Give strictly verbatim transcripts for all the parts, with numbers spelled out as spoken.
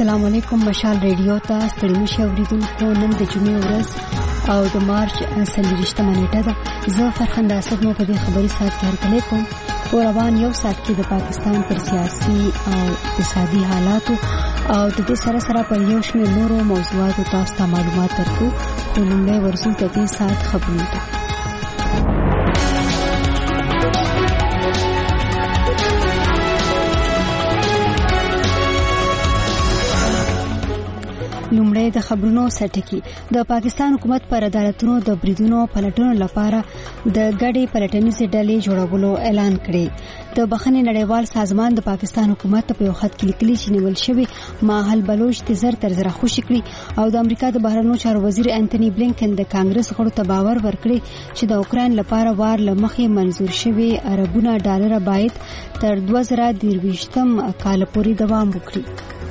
السلام علیکم. مشال ریډیو ته ستړي مشه اوریدونکو، نن د جمعې ورځ او د مارچ څلورویشتمه نیټه ده. زه فرخنده اسد مو په دې خبري ساعت کې هرکلی کوم. په روان یو ساعت کې د پاکستان پر سیاسي او اقتصادي حالاتو او د دې سره سره پر یو شمېر نورو موضوعاتو تاسو ته معلومات درکو. خو لومړی ورځو د دې ساعت خبرونه ده. لومړی د خبرونو سرټکی. د پاکستان حکومت پر عدالتونو د بریدونو پلټنو لپاره د ګډې پلټنیزې ډلې جوړولو اعلان کړی. د بخښنې نړیوال سازمان د پاکستان حکومت په یو خط کې لیکلي چې نیول شوی ماحل بلوچ د زر تر زره خوشي کړی او د امریکا د بهرنیو چارو وزیر انټونی بلینکن د کانګرس غړو ته باور ورکړي چې د اوکراین لپاره وار لمخې منزور شوی اربونه ډالر باید تر دوه زره درویشتم کال پورې دوام وکړي.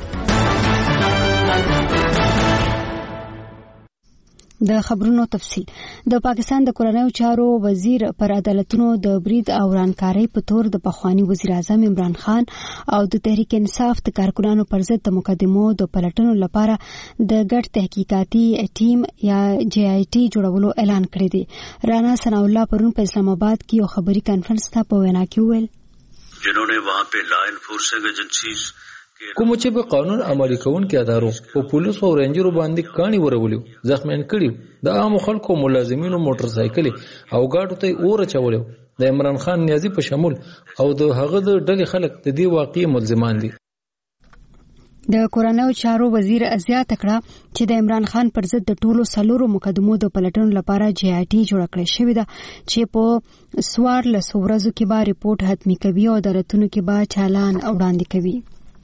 د خبرونو تفصیل. د پاکستان د کورنیو چارو وزیر پر عدالتونو د برید او ورانکارۍ په تور د پخوانی وزیر اعظم عمران خان او د تحریک انصاف د کارکونانو پر ضد د مقدمو د پلټنو لپاره د ګډ تحقیقاتي ټیم یا جی آی ټي جوړولو اعلان کړی دی. رانا ثناء الله پرون په اسلام آباد کې یو خبري کانفرنس ته په وینا کې وویل جنہوں نے وہاں پہ لا انفورسنگ ایجنسیز کوم چې په قانون عملي کوونکو ادارو او پولیس او رینجرو باندې کاني ورولو زخمین کړیو د عام خلکو ملازمینو موټر سایکل او گاډو ته اور چولو د عمران خان نیازی په شمول او د هغه د ډلې خلک د دې واقعي ملزمان دي. د کورنیو چارو وزیر ازیا تکړه چې د عمران خان پر ضد د ټولو سلورو مقدمو د پلټنو لپاره جی آی ټي جوړ کړی شوی ده چې په سوار له ورځو کې به ریپورت حتمی کوي او درتونو کې به چالان وړاندې کوي.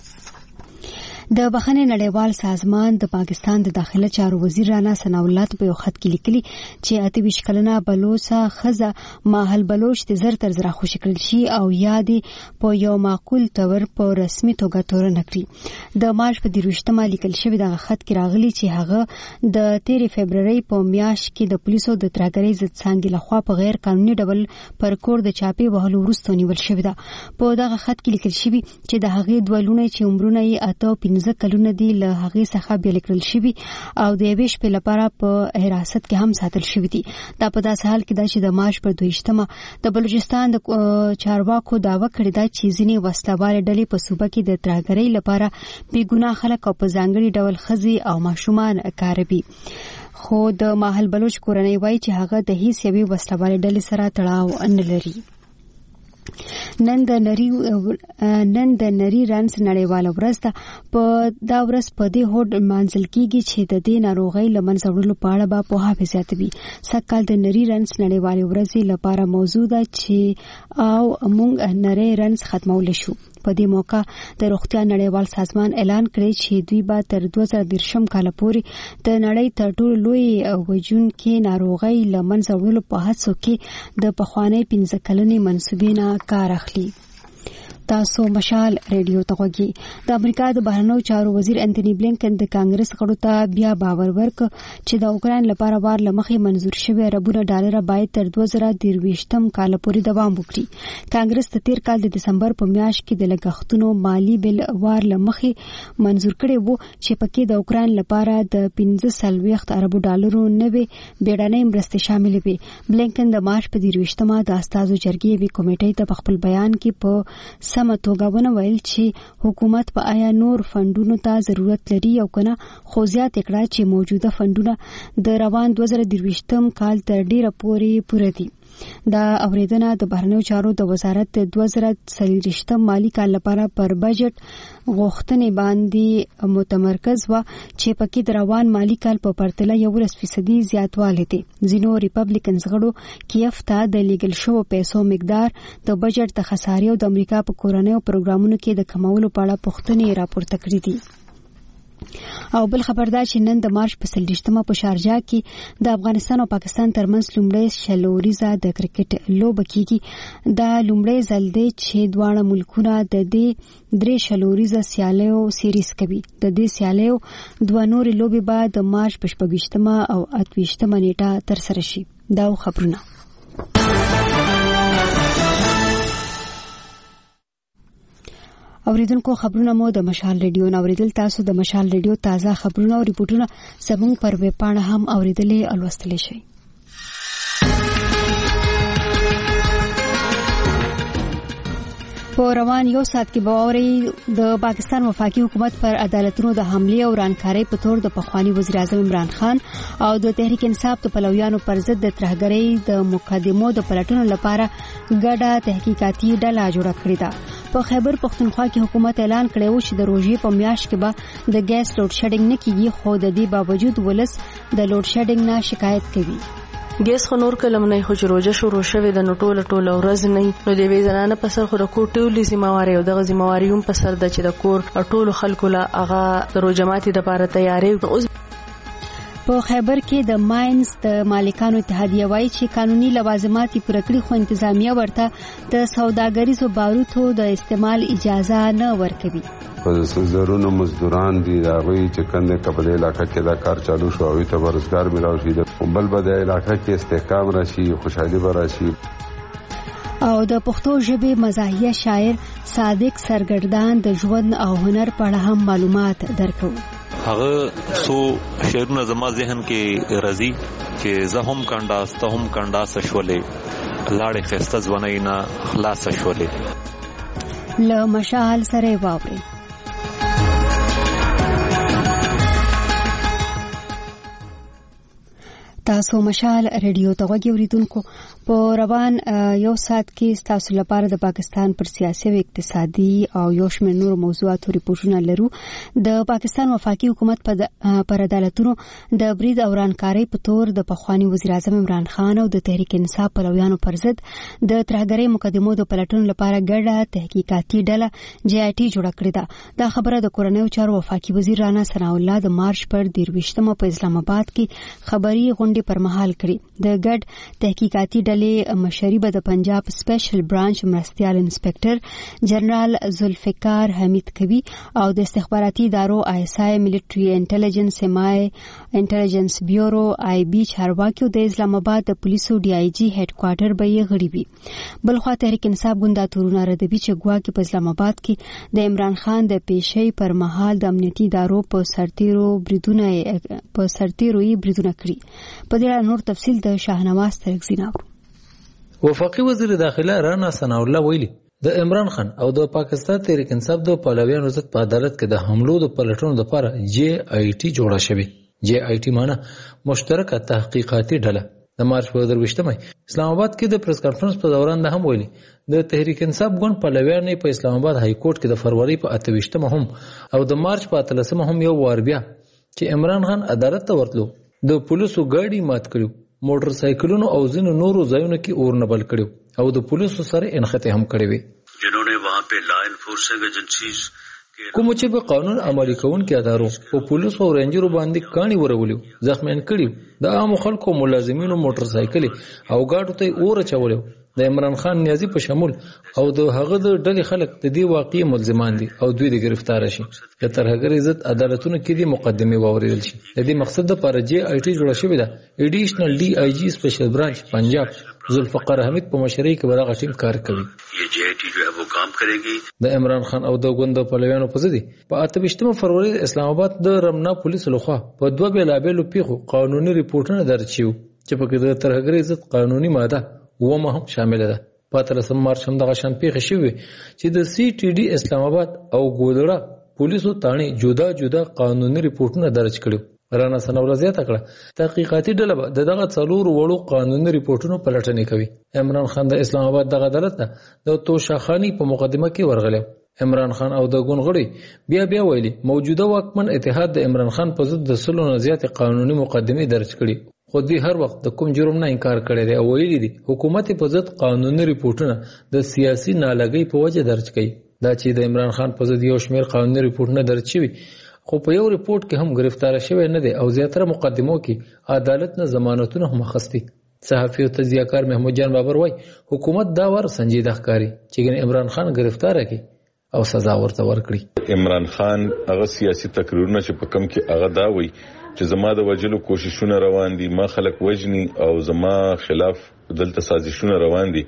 د بخښنې نړیوال سازمان د پاکستان د داخله چارو وزیر رانا ثناء الله په یو خط کې لیکلي چې اته ویشت کلنه بلوچه خزه ماحل بلوچ د زر تر زره خوشي کړل شي او یادې په یو معقول تور په رسمي توګه تورن کړی. د مارچ په درویشتمه لیکل شوی د خط کې راغلي چې هغه د تیرې فبرवरी په میاشت کې د پولیسو د ترګرۍ ضد څنګه لخوا په غیر قانوني ډول پر کور د چاپی وهلو وروسته نیول شوی ده. په دغه خط کې لیکل شوی چې د هغې دوه لونه چې عمرونه یې اته پنځه کلونه دي له هغې څخه بیل کړل شوي او د یوې شپې لپاره په حراست کې هم ساتل شوي دي. دا په داسې حال کې ده چې د مارچ پر دویشتمه د بلوچستان د چارواکو دعوه کړې ده چې ځینې وسلهوالې ډلې په صوبه کې د ترهګرۍ لپاره بې ګناه خلک او په ځانګړي ډول ښځې او ماشومان کاروي. خو د ماحل بلوچ کورنۍ وایي چې هغه د هیڅ یوې وسلهوالې ډلې سره تړاو نه لري. نن د نری نن د نری رنس نړیواله ورځ ده. په دا ورځ په دې هوډ منځل کېږي چې د دې ناروغۍ له منځه وړلو په اړه به پوهاوی زیاتوي. سږکال د نری رنس نړیواله ورځ لپاره موضوع ده چې او موږ نری رنس ختمول شو. په دې موقع د روغتیا نړیوال سازمان اعلان کړی چې دوی به تر دوه زره دېرشم کال پورې د نړۍ تر ټولو لوی وژونکې ناروغۍ له منځه وړلو په هڅو کې د پخوانۍ پنځه کلنې منصوبې نه کار اخلي. تاسو مشال ریډیو ته غوږی. د امریکا د بهرنیو چارو وزیر انټونی بلینکن د کانګرس غړو ته بیا باور ورکړ چې د اوکراین لپاره وار لمخې منزور شوی اربونه ډالر باید تر دوه زره درویشتم کال پورې دوام وکړي. کانګرس د تیر کال د دسمبر په میاشت کې د لګښتونو مالی بل وار لمخې منزور کړي وو چې پکې د اوکراین لپاره د پنځه څلوېښت اربو ډالرو نوې بیړنۍ مرستې شاملې وي. بلینکن د مارچ په درویشتمه د استازو جرګې وی کمیټې ته په خپل بیان کې په سم توګه ونه ویل چې حکومت په آیا نور فندونو ته ضرورت لري او کنه، خو زیات کړه چې موجوده فندونه د روان دوه زره درویشتم کال تر ډیره پورې پوره دي. دا اوریدنه د بهرنیو چارو د وزارت د دوه زره څلوېښتم مالی کال لپاره پر بجټ غوښتنې باندې متمرکز و چې پکې د روان مالی کال په پرتله یولس فیصدي زیاتوالی دی. ځینو ریپبلیکنز غړو کیف ته د لیږل شوو پیسو مقدار د بجټ د خسارې او د امریکا په کورنیو پروګرامونو کې د کمولو په اړه پوښتنې راپورته کړې دي. او بل خبردار چې نن د مارچ په څلوېښتمه په شارجه کې د افغانستان او پاکستان ترمنځ لومړی شلوریزه د کرکټ لوبه کیږي. دا لومړی ځل دی چې دواړه ملکونه د دې درې شلوریزه سیالیو سیریز کوي. د دې سیالیو دوه نورې لوبې به د مارچ په شپږویشتمه او اتهویشتمه نیټه ترسره شي. دا خبرونه. اوریدونکو خبرونه مو د مشال ریډیو نو اوریدل تاسو د مشال ریډیو تازه خبرونه او ریپورتونه زموږ پر ویب پاڼه هم اوریدلې او لوستلی شئ. په روان یو ساعت کې باوري د پاکستان وفاقي حکومت پر عدالتونو د حمله او رانکارۍ په تور د پخوانی وزیر اعظم عمران خان او د تحریک انصاف د پلویانو پر ضد د ترهګرۍ د مقدمو د پلټنو لپاره ګډه تحقیقاتي ډله جوړه کړې ده. په خیبر پختونخوا کې حکومت اعلان کړی و چې د روژې په میاشت کې به د ګیس لوډ شیډینګ نه کیږي، خو د دې باوجود ولس د لوډ شیډینګ نه شکایت کوي. ګیس خو نور کلم نه خو روزه شروع شوه د نټول ټول ورځ نه نو د وی زنانه په سر خو د کوټ ټولې ذمہواری او د ذمہواری هم په سر د چې د کور ټول خلکو لا هغه د روزماتي د لپاره تیاری. په خیبر کې د ماینز د مالکانو اتحادیه وایي چې قانوني لوازمات پوره کړي خو انتظامیه ورته د سوداګریزو باروتو د استعمال اجازه نه ورکوي. په زرونو مزدوران دي راغوي چې کنده کپدې علاقې کې دا کار چالو شو او ته روزګار ملاوي شي د بل بل علاقې کې استحکام راشي، خوشحالي به راشي. او د پښتو ژبې مزاحیه شاعر صادق سرګردان د ژوند او هنر په اړه هم معلومات درکو. هغه سو شعرونه زما ذهن کې راځي چې زه هم کانډاس ته هم کانډاس شولې لاړې خسته ځواني نه خلاص شولې. له مشال سره واوري تاسو مشال ریډیو ته غوږی اوریدونکو. په روان یو ساعت کې تاسو لپاره د پاکستان پر سیاسي او اقتصادي او یو شمېر نور موضوعاتو ریپورتونه لرو. د پاکستان وفاقي حکومت پر عدالتونو د برید او رانکارۍ په تور د پخوانی وزیر اعظم عمران خان او د تحریک انصاف پلویانو پر ضد د ترهګرۍ مقدمو د پلټنو لپاره ګډه تحقیقاتي ډله جی آی ټي جوړه کړې ده. دا خبره د کورنیو چارو وفاقي وزیر رانا ثناء الله د مارچ پر دیرويشتمه په اسلام آباد کې خبري غونډه پر مهال کړی. د ګډ تحقیقاتي ډلې مشري به د پنجاب سپیشل برانچ مرستيال انسپکټر جنرال ذوالفقار حمید کوي او د استخباراتي ادارو آی اس آی، ملټري انټيليجنس، سیمای انټيليجنس بیورو، آی بي، چارواکي او د اسلام آباد د پولیسو ډي آی جي هډ کوارټر به یې غړي وي. بلخوا تحریک انصاف ګوند تورونه ردوي چې ګواکي په اسلام آباد کې د عمران خان د پیشي پر مهال د امنیتي ادارو په سرتیرو بریدونه په سرتیروي بریدونه کړی. په دې اړه نور تفصیل د شاهنواز ترکزی ناو. وفاقي وزیر داخله رانا ثناء الله ویلي د عمران خان او د پاکستان تحریک انصاف د پلویانو ضد په عدالت کې د حملو د پلټنو لپاره جی آی ټي جوړه شوې. جی آی ټي معنی مشترکه تحقیقاتي ډله. د مارچ په درويشتمه اسلام آباد کې د پریس کانفرنس په دوران ده هم ویلي د تحریک انصاف ګوند پلویان په اسلام آباد های کورټ کې د فروری په اتهویشتمه هم او د مارچ په اتلسمه هم یو وار بیا چې عمران خان عدالت ته ورتلو د پولیسو ګاډي مات کړو، موټر سایکلونو او ځینو نورو ځایونو کې اور نه بل کړو او د پولیسو سره انخته هم کړې وي. جنہوں نے وہاں پہ لا انفورسنگ ایجنسیز کوم چې په قانون عملي کوونکو ادارو او پولیسو او رینجرو باندې کاڼي ورولو، زخمیان کړي، د عام خلکو ملازمینو موټر سایکل او ګاډو ته اور چولو. د عمران خان نیازی په شمول او د هغه د ډلې خلک د دې واقعي ملزمان دي او دوی د گرفتار شي. د ترهګرۍ ضد عدالتونو کې د مقدمه واوریدل شي. د دې مقصد لپاره جی آی ټي جوړه شوې ده. ایډیشنل ډي آی جی سپیشل برانچ پنجاب ذوالفقار حمید په مشرۍ کې برغه ټیم کار کوي. یہ جی آئی ٹی جو ہے وہ کام کرے گی. د عمران خان او د ګوند پلویانو په ضد په اتهویشتمه فروری اسلام آباد د رمنا پولیس لخوا په دوه بیلابېلو پیښو قانوني ریپورتونه درج شوي چې په کې د ترهګرۍ ضد قانوني ماده ومه هم شامل ده. په اتلسم مارچ هم دغه شان پیښه شوې چې د سی ټي ډي اسلام آباد او ګودړه پولیسو تانی جدا جدا قانوني ریپورتونه درج کړو. رانا ثناء الله زیاته کړه تحقیقاتي ډله به دغه څلور وړو قانوني ریپورتونو پلټنې کوي. عمران خان د اسلام آباد دغه عدالت د توشاخانی په مقدمه کې ورغلی. عمران خان او د ګوند غړي بیا بیا ویلي موجوده واکمن اتحاد د عمران خان په ضد د سلو نه زیات قانوني مقدمه درج کړي، خو دوی هر وخت د کوم جرم نه انکار کړی دی او ویلي دي حکومت په ضد قانوني ریپورتونه د سیاسي نالګۍ په وجه درج کړي. دا چې د عمران خان په ضد یو شمېر قانوني ریپورتونه درج شوي خو په یو ریپورت کې هم گرفتار شوی نه دی او زیاتره مقدمو کې عدالت نه ضمانتونه هم اخیستي. صحافي او تجزیه‌کار محمود جان بابر وایي حکومت دا ور سنجیده ښکاري چې عمران خان گرفتار کړي او سزا ورته ورکړي. عمران خان هغه سیاسي تقریرونه چې په کم کې هغه دا وایي چې زما د وجلو کوششونه روان دي، ما خلک وجني او زما خلاف دلته سازشونه روان دي.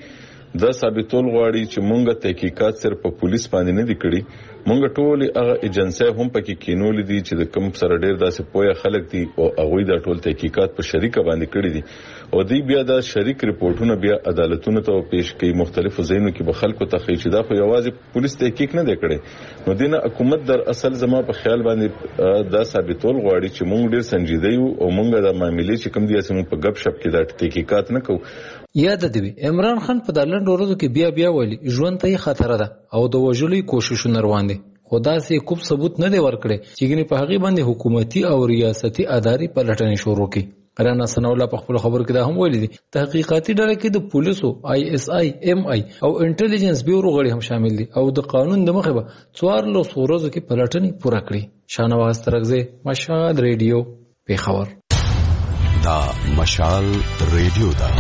دا ثابتول غواړي چې مونږه تحقیقات صرف په پولیس باندې نه دي کړی، مونږ ټول هغه ایجنسی هم پکې کینول دي چې د کوم سره ډیر داسې پوهه خلک دي او هغه دا ټول تحقیقات په شریکه باندې کړی دي او دوی بیا دا شریک ریپورتونه بیا عدالتونو ته پیش کوي، مختلفو ځایونو کې به خلکو ته خي چې دا خو یوازې پولیس تحقیق نه دی کړی. نو دینه حکومت در اصل زما په خیال باندې دا ثابتول غواړي چې مونږ ډیر سنجیده یو او مونږ دا معاملې چې کوم دي اسمه په غب شپ کې دا تحقیقات نه کوو. یاد دی عمران خان په دالند ورځو کې بیا بیا ویلي ژوند ته خطر ده او د وژلو کوششونه روان دي، خدا سي کوم ثبوت نه دی ورکړي چې ګنې په هغه باندې حکومتي او ریاستي ادارې پلټنې شروع کړي. رانا سناولا په خپل خبر کې دا هم ویلي دي تحقیقاتي ډله کې د پولیسو، آی اس آی، ایم آی او انټيليجنس بیورو غړي هم شامل دي او د قانون د مخه به څوارلس ورځو کې پلټنې پوره کړي. شانواز ترغزه، مشال ریډیو، پیښور. دا مشال ریډیو دا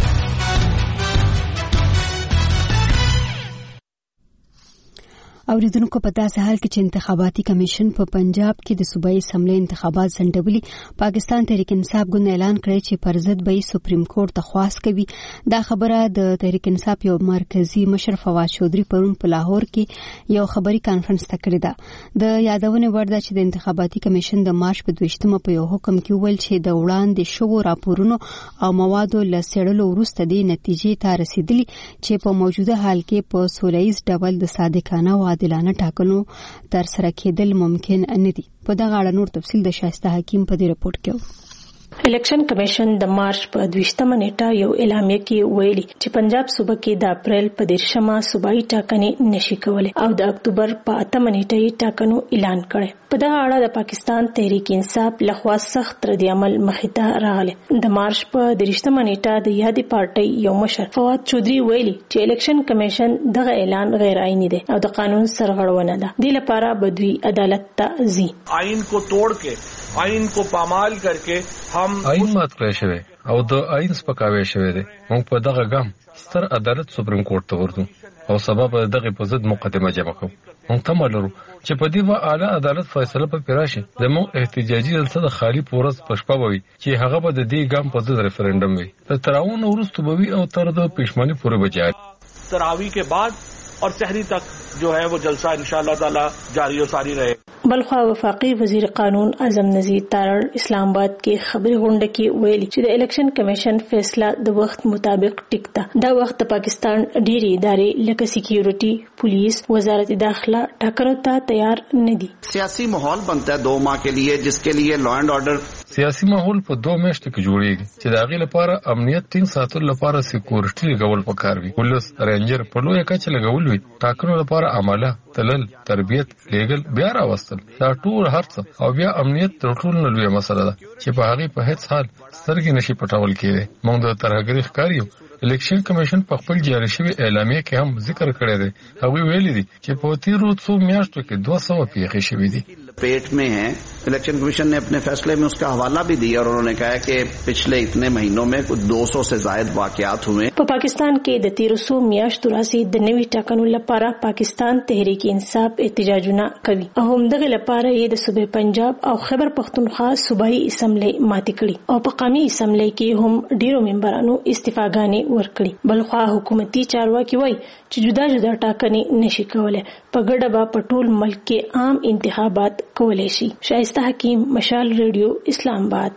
اوریدونکو په داسې حال کې چې انتخاباتي کمیشن په پنجاب کې د صوبایي اسمبلی انتخابات ځنډولي، پاکستان تحریک انصاف ګوند اعلان کړی چې پر ضد به سپریم کورټ درخواست کوي. دا خبره د تحریک انصاف یو مرکزی مشر فواد چودھری پرون په لاهور کې یو خبري کانفرنس ته کړی ده. د یادونه وړ ده چې د انتخاباتي کمیشن د مارچ په دویشتمه په یو حکم کې ویل چې د وړاندې شوو راپورونو او موادو له څېړلو وروسته د نتیجې ته رسیدلی چې په موجوده حال کې په سولهییز ډول د صادقانه او عادلانه ټاکنو تر سره کېدل ممکن نه دي. په دغه اړه نور تفصیل د شایسته حکیم په دې رپورت کې. الیکشن کمیشن د مارچ په دویشتمه نیټه یو اعلامیه کې ویلي چې پنجاب صوبه کې د اپریل په دیرشمه صوبایي ټاکنې نشي کولای او د اکتوبر په اتمه نیټه یې ټاکنو اعلان کړي. په دغه اړه د پاکستان تحریک انصاف لخوا سخت ردعمل مخې ته راغلی. د مارچ په دیرشتمه نیټه د یادې پارټۍ یو مشر فواد چودھری ویلي چې الیکشن کمیشن دغه اعلان غیر آئینی دی او د قانون سرغړونه ده. دې لپاره بدوی عدالت ته ځي. آئین کو توڑ کے آئین کو پامال کر کے هم آئین مات کړی شوی او د آئین سپکاوی شوی دی. موږ په دغه ګام ستر عدالت سپریم کورټ ته ورځو او سبب دغه په ضد مقدمه جمع کوو. موږ تمه لرو چې په دې به اعلی عدالت فیصله په راشي. زموږ احتجاجي جلسه د خالی پورس پښپا وي چې هغه به د دې ګام په ضد ریفرندم وي. د تراون وروسته به وي او تر د پښمنۍ پورې به جاري. تراوی के बाद और सहरी तक जो है वो जलसा इंशाअल्लाह ताला जारी और सारी रहे. بلخوا وفاقي وزیر قانون اعظم نذیر تارړ اسلام آباد کې خبري غونډه کې ویلي چې د الیکشن کمیشن فیصله د وخت مطابق ټیکته. دا وخت پاکستان ډېری ادارې لکه سکیورټي، پولیس، وزارت داخله ټاکنو ته تیار نه دي. سیاسي ماحول بنتا ہے دو ماہ کے لیے جس کے لیے لا اینڈ آرڈر سیاسي ماحول په دوه میاشتو کې جوړیږي چې د هغې لپاره امنیت ټینګ ساتلو لپاره سکیورټي لګول پکار وي. پولیس، رینجر په لویه کچه لګول وي. ټاکنو لپاره عمله، تلل، تربیت، لیګل، بیا راوستل، دا ټول هرڅه او بیا امنیت تر ټولو لویه مسله ده چې په هغې په هیڅ حال سترګې نشي پټول کېدی. موږ د ترهګرۍ ښکار یو. الیکشن کمیشن په خپل جاری شوی اعلامیه کې هم ذکر کړی دی. هغوی ویلي دي چې په تیرو څو میاشتو کې دوه سوه پیښې شوې دي. پیٹ میں ہیں. الیکشن کمیشن نے اپنے فیصلے میں اس کا حوالہ بھی دیا اور انہوں نے کہا کہ پچھلے اتنے مہینوں میں کچھ دو سو سے زائد واقعات ہوئے. په پاکستان کې د تیرو سو میاشتو راځي د نوي ټاکنو لپاره پاکستان تحریک انصاف احتجاجونه کوي او همدغه لپاره یې د صوبې پنجاب او خیبر پختونخوا صوبایي اسمبلی ماتې کړي او په قومي اسمبلی کې هم ډیرو ممبرانو استعفاګانې ورکړي. بلخوا حکومتي چارواکي وایي چې جدا جدا ټاکنې نشي کولای. په ګډه به په ټول ملک کې عام انتخابات کولای شي. شایسته حکیم، مشال ریډیو، اسلام آباد.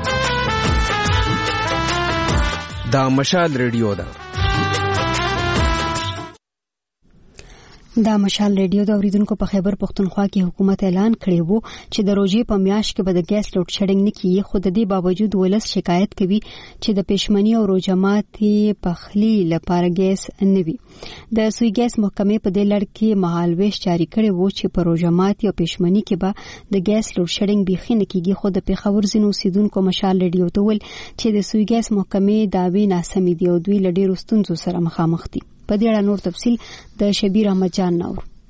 دا مشال ریډیو ده. دا مشال ریډیو د اوریدونکو په خیبر پختونخوا کې حکومت اعلان کړی وو چې د روزي په میاشت کې به د ګیس لوډ شیډینګ نه کیږي، خو د دې باوجود ولس شکایت کوي چې د پښمنۍ او روجماتي پخلی لپاره ګیس نه وي. د سوی ګیس محکمې په دې لړ کې مهالويش جاری کړی وو چې په روجماتي او پښمنۍ کې به د ګیس لوډ شیډینګ بيخي نه کیږي، خو د پیښور ځینو اوسیدونکو مشال ریډیو ته ویل چې د سوی ګیس محکمې داوی ناسمې دي او دوی له ډېرو ستونزو سره مخامخ دي. په دې اړه نور تفصیل د شبیر احمد جان نور.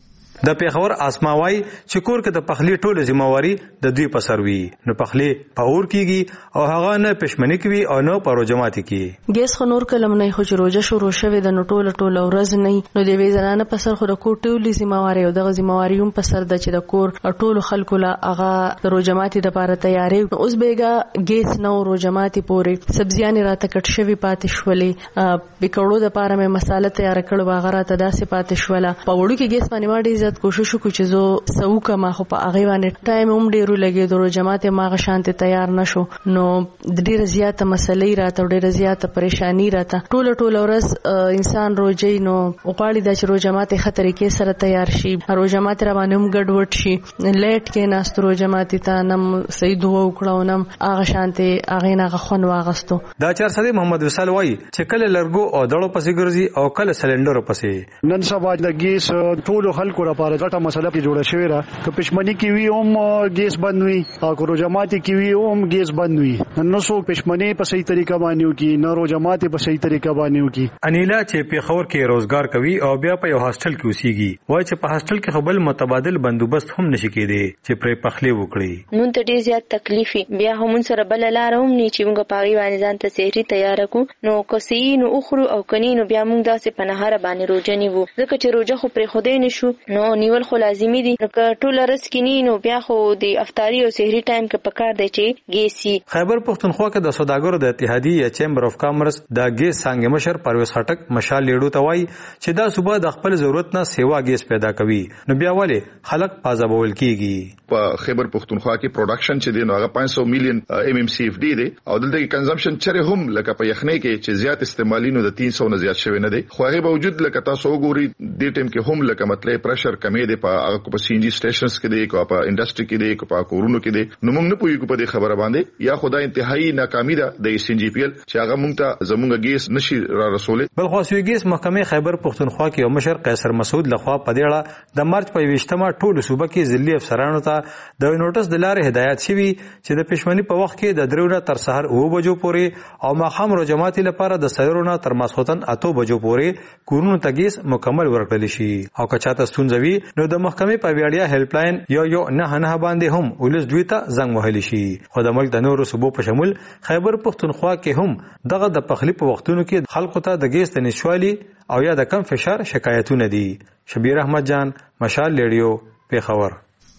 د پیښور اسماوي چې کور کې د پخلی ټوله ذمہواری د دوی په سر وي نو پخلی په اور کیږي او هغه نه پښمنی کوي او نه پرو جماعت کوي ګیس خنور کلم نه خو روزه شروع شوه د ټوله ټوله ورځ نه نو د وی زنانه په سر خو د کور ټوله ذمہواری او د ذمہواری هم په سر د چې د کور ټولو خلکو لا هغه د روزماتي د لپاره تیاری اوس بیګه ګیس نو روزماتي پوري سبزیان راته کټ شوی پاتې شولې پکوړو د لپاره مې مساله تیار کړو واغره ته داسې پاتې شوله په وړو کې ګیس باندې ما ډیر زیات کوشش وکړ چې زه سوکه ما خو په هغه باندې ټایم هم ډیرو لګي د روزماتي ماغه شانته تیار نشو نو د ډیر زیات مسلې راته ډیر زیات پریشانی راته ټوله ټوله ورځ انسان روزي نو وقاړي د روزماتي خطرې کې سره تیار شي روزماتي را باندې هم ګډوډ شي لیټ کې ناسترو جماعتي ته نم صحیح دعا وکړو نم هغه شانته هغه نه غخون واغستو دا چار سره محمد وصال وای چې کله لرګو او دړو پسې ګرځي او کله سلندر پسې نن سبا د ګیس ټول خلکو لپاره غټه مسله کې جوړه شوې را که پښمنی کې وی هم ګیس بند وي او کو جماعتي کې وی هم ګیس بند وي نو سو پښمنی په صحیح طریقه باندې وکي نو جماعتي په صحیح طریقه باندې وکي انیلا چې په خور کې روزګار کوي او بیا په یو هاستل کې اوسېږي وای چې په هاستل کې خپل متبادل بندوبست هم نشي کېدی چې پرې پخلی وکړي مونږ ته ډیر زیات تکلیف بیا هم سره بل لار هم نه چې موږ پاغي باندې ځان ته سحری تیار کو نو کسین او اخرو او کنینو بیا موږ داسې په نهار باندې روزنی وو ځکه چې روزه خو پرې خدای نشو نو نیول خو لازمی دي نو ټول رس کې نو بیا خو د افطاری او سحری ټایم کې پکار دی چې ګیسي خیبر پختونخوا کې د سوداګرو د اتحادیه یا چیمبر اف کامرس د ګیس څنګه مشر پرویز خټک مشال لیډو توای چې دا صوبه د خپل ضرورت نه سیوا ګیس پیدا کوي نو بیا ولې خلک پازابول کیږي په خیبر پختونخوا کې پروډکشن چې دی نو هغه پنځه سوه میلیون ایم ایم سی اف ډي دی او دلته کې کنزمپشن چره هم لکه په یخنۍ کې چې زیات استعمالي نو د تین سوه نه زیات شوی نه دی خو هغه باوجود لکه تاسو وګورئ د ټیم کې هم لکه مطلب پرشر کمی دی په هغه په سی ان جی سټیشنز کې دی کو په انډستری کې دی کو په کورونو کې دی نو موږ نه پوهیږو په دې خبره باندې یا خدای انتهایی ناکامي ده د سی ان جی پی ال چې هغه موږ ته زموږ ګیس نشي را رسولې بل خو سوی ګیس محکمه خیبر پختونخوا کې یو مشر قیصر مسعود لخوا په دې اړه د مارچ په ویشتمه ټول صوبه کې ضلعي افسرانو ته د نوټس د لارې هدایت شوی چې د پښمنی په وخت کې د درونه تر سحر او بجو پورې او ماخام رو جماعتي لپاره د سیرونه تر ماسختن اتو بجو پورې کورونو تګیس مکمل ورکړل شي او که چاته ستونزوي نو د محکمې په ویاړیا هیلپ لاین یو یو نه نه باندې هم ولس دوی ته زنګ وهلی شي خو د ملک د نورو صوبو په شمول خیبر پختونخوا کې هم دغه د پخلی په وختونو کې خلکو ته د ګیس د نشوالي او یا د کم فشار شکایتونه دي شبیر احمد جان مشال لیډیو پیښور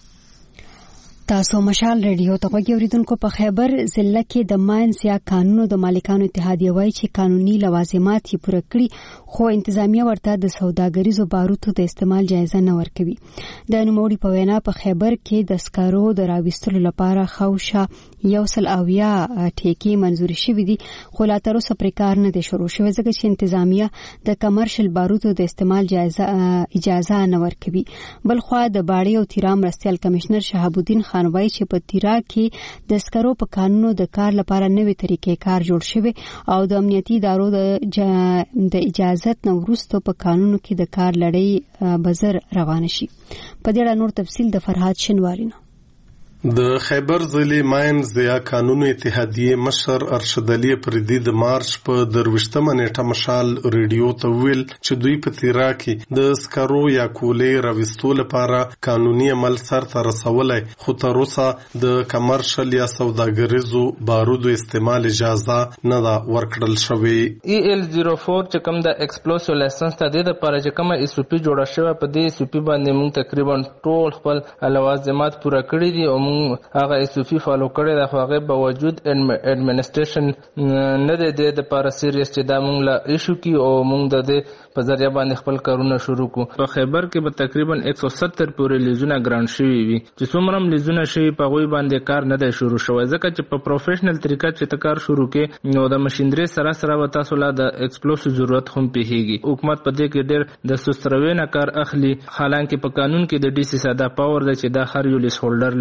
تاسو مشال ریډیو ته غوږی اوریدونکو په خیبر ضلع کې د ماینز یا قانونو د مالکانو اتحادیه وایي چې قانوني لوازمات یې پوره کړي خو انتظامیه ورته د سوداګریزو باروتو د استعمال جایزه نه ورکوي د نوموړي په وینا په خیبر کې د سکارو د راوستلو لپاره خوشه یو سل اویا ټیکې منزوري شوې دي خو لا تر اوسه پرې کار نه دی شروع شوی ځکه چې انتظامیه د کمرشل باروتو د استعمال جایزه اجازه نه ورکوي بل خو د باړې او تیرا مرستیال کمشنر شهاب الدین خان وایي چې په تیرا کې د سکرو په قانونو د کار لپاره نوې طریقې کار جوړ شوی او د امنیتي ادارو د د اجازت نه وروسته په قانونو کې د کار لړۍ بزر روان شي په دې اړه نور تفصیل د فرهاد شنواری نه د خیبر ضلع ماینز یا قانونو اتحادیه مشر ارشد علي پردي د مارچ په درويشتمه نیټه مشال ریډیو ته ویل چې دوی په تیرا کې د سکرو یا کولې راوستو لپاره قانوني عمل سرته رسولای خو تر اوسه د کمرشل یا سوداګریزو بارودو استعمال اجازه نه دا ورکړل شوې ای ال صفر چار چې کوم د ایکسپلوسیو لایسنس ته د لپاره چې کوم ای سو پی جوړه شوی په دې سو پی باندې موږ تقریبا ټول خپل لوازمات پوره کړی دي او هغه ایسوفي فالو کړی دا خو هغه باوجود اډمنسټریشن نه دی د لپاره سیریس چې دا مونږ لا ایشو کی او مونږ د دې په ذریعہ باندې خپل کارونه شروع کو په خیبر کې به تقریبا ایک سو ستر پورې لیزونه ګرانټ شوي وي چې څومره لیزونه شوي په غوي باندې کار نه دی شروع شوی ځکه چې په پروفیشنل طریقه چې کار شروع کې نو د ماشينري سره سره وتا سولا د ایکسپلوسیو ضرورت هم پیږي حکومت په دې کې ډېر د سستروي نه کار اخلي حالانکه په قانون کې د ډي سي ساده پاور د چې دا هر یو لیس هولډر له ایشو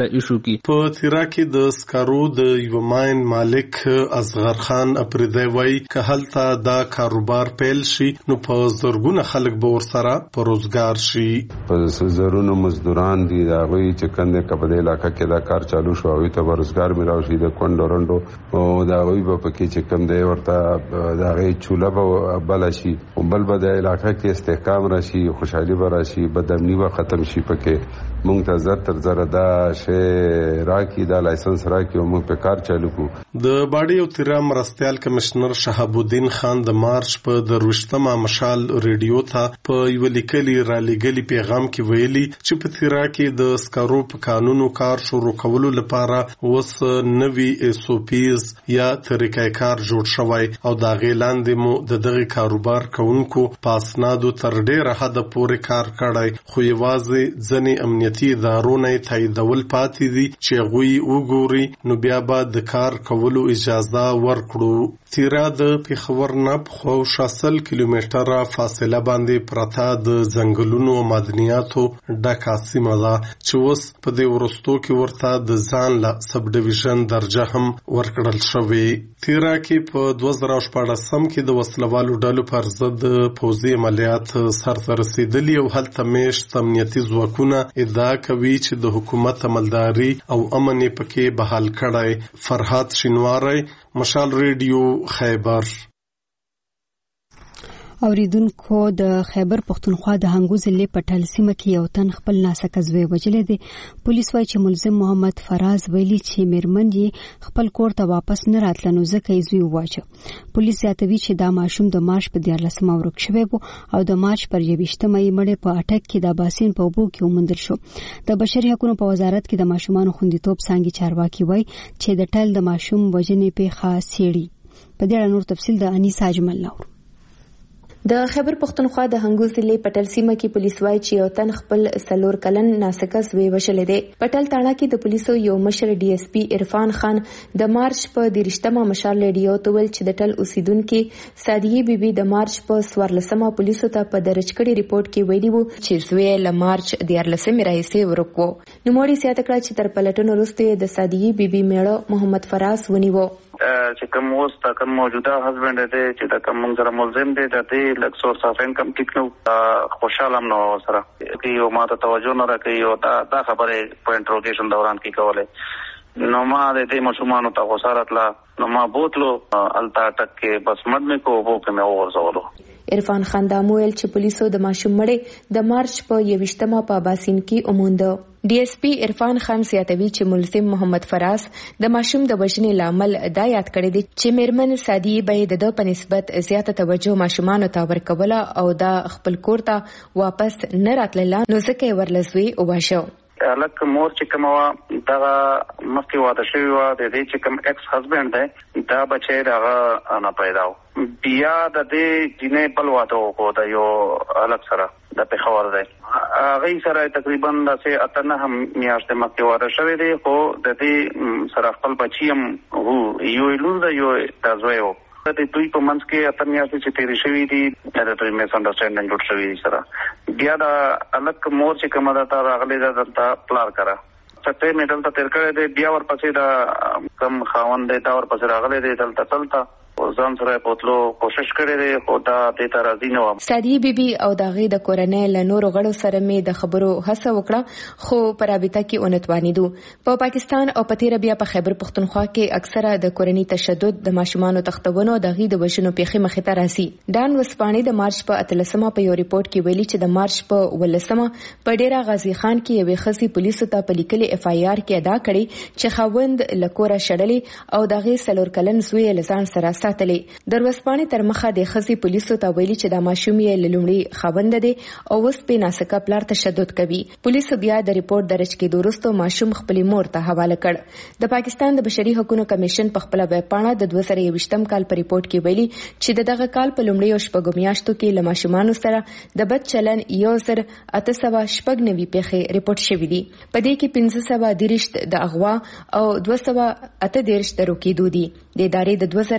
وکړي. په تیرا کې د سکارو د یو ماین مالک اصغر خان اپریدی وای که هلته دا کاروبار پیل شي نو په زرګونه خلک به ورسره په روزګار شي. په زرونو مزدوران دي دا غوي چې کنده کبه د علاقې کې دا کار چالو شو او ته روزګار ملاوي شي د کونډو رندو او دا غوي په کې چې کم دی ورته دا غي چوله به بل شي او بل به د علاقې کې استحکام راشي خوشحالي به راشي بدامني به ختم شي پکې مونږ ته زر تر زر دا شی راکې دا لایسنس راکې او مونږ په کار چالو کو. د باډي او تیرا مرستيال کمشنر شهاب الدین خان د مارچ په دروشتمه مشال ریډیو ته په یو لیکلي را لګلي پیغام کې ویلي چې په تیرا کې د سکارو په قانونو کار شروع کولو لپاره وس نوي اس او پیز یا طریقې کار جوړ شوی او دا غیلاندې مو د دغه کاروبار کوونکو پاسنادو تر ډیره حد پورې کار کړای خو یوازې ځنې امنیتي ادارونه تاییدول پاتې دي چې غوي وګوري نو بیا به د کار کولو اجازه ورکړو. تیرا د پیښور نه په شاسل کیلومتره فاصله باندې پرتا د ځنګلونو او معدنیاتو ډکه سیمه ده چې اوس په دې ورستو کې ورته د ځان له سب ډیویژن درجه هم ورکړل شوې. تیرا کې په دوه زره شپاړسم کې د وسلوالو ډلو پر ضد پوځي عملیات سرته رسیدلي او هلته میشت امنیتي ځواکونه ادعا کوي چې د حکومت عملداري او امن پکې بحال کړای. فرهاد شینواری، مشال ریډیو، خیبر. اوریدونکو د خیبر پختونخوا د هنګو ضلع په ټل سیمه کې یو تن خپل ناسکه زوی وجلې دي. پولیس وايي چې ملزم محمد فراز ویلي چې میرمن یې خپل کور ته واپس نه راتله نو ځکه یې زوی وواچه. پولیس زیاتوي چې دا ماشوم د مارچ په دیارلسمه ورک شوی و او د مارچ پر یویشتمه یې مړی په اټک کې د باسین په اوبو کې وموندل شو. د بشري حقوقو په وزارت کې د ماشومانو خوندیتوب څانګې چارواکي وايي چې د ټل د ماشوم وژنې پیښه څېړي. په دې اړه نور تفصیل د انیس اجمل نور. د خیبر پختونخوا د هنګو ضلع پټل سیمه کې پولیس وايي چې یو تن خپل سلور کلن ناسکه زوی وشلې دی. پټل تاڼه کې د پولیسو یو مشر ډي اس پی عرفان خان د مارچ په دیرشتمه مشال ریډیو ته ویل چې د ټل اوسیدونکو سادیه بیبي د مارچ په څوارلسمه پولیسو ته په درج کړي ریپورت کې ویلي وو چې زوی له مارچ دیارلسمه راهیسې ورک وو. نوموړي زیاته کړه چې تر پلټنو وروسته د سادیه بیبي میړه محمد فراز ونیو. چې کوم اوس تا کوم موجوده هسبند دی چې دا کوم سره ملزم دی د دې لک سورس اف انکم ټیک نو خوشاله نو سره کې یو ماته توجه نه راکې او دا دا خبره په انټروګیشن دوران کې کوله نو ما د دې مشمانو ته غوسارتلا نو ما بوتلو التا ټک کې بس مړ مې کو وو کې مې ورزولو. عرفان خان دا مویل چې پولیسو د ماشوم مړی د مارچ په یویشتمه په باسین کې اوموند. ډي اس پی عرفان خان زیاتوي چې ملزم محمد فراز د ماشوم د وژنې لامل دا یاد کړی دی چې میرمن سادی به د د په نسبت زیاته توجه ماشومانو ته ورکوله او دا خپل کور ته واپس نه راتله نو ځکه ورلزوي او واښو. الک مور چې کومه دا مخکې واده شوی و د دې چې کوم ایکس هسبند دی دا بچی دغه نه پیدا و بیا د دې جنې بل واده وکړو د یو الک سره د پیښور دی هغه سره تقریبا د سه اتنه هم میاشتې مخکې واده شوی دی خو د دې سره خپل بچی هم وو یو لور د یو تاسو یو د دوی په منځ کې اتم میاشتې چې تیرې شوې دي د دوی میس انډرسټانډینګ جوړ شوی سره بیا د الک مور چې کومه ده تا راغلي ده د پلار کرا څه میډل ته تیر کړی دی بیا ورپسې د کم خاوند دی دا ورپسې راغلی دی دلته تلته ځان سره پوتلو کوشش کړی دی خو دا د ته راځي نو. سادی بیبي او دغه د کورنۍ له نورو غړو سره مې د خبرو هڅه وکړه خو په رابطه کې اونتوانی دو. په پاکستان او په تیر بیا په خیبر پختونخوا کې اکثره د کورنۍ تشدد د ماشومانو تختونو دغه د وشنو پیخي مخې ته راسي. ډان وسپانی د مارچ په اتلسمه په یو ریپورت کې ویلي چې د مارچ په ولسمه په ډیره غازی خان کې یو خصي پولیسو ته په لیکلي اف آی آر کې ادا کړی چې خاوند لکوره شړلې او دغه سلور کلن زوی لزان سره ساتلې. دروسپانی تر مخه د خصي پولیسو ته ویلي چې د ماشوم یې لومړی خاوند دی او اوس په ناسکه پلار تشدد کوي. پولیسو بیا د ریپورت درج کې دورستو ماشوم خپل مور ته حواله کړ. د پاکستان د بشري حقوقو کمیشن په خپل ویب پاڼه د دوه زره یوویشتم کال په ریپورت کې ویلي چې دغه کال په لومړی او شپږم میاشتو کې له ماشومانو سره د بد چلن یو زر اته سوه شپږ نوي پیښې ریپورت شوې دي. په دې کې پنځه سوه دېرش د اغوا او دوه سوه اته دېرش د روکېدو دي. د ادارې د دوه زره دوه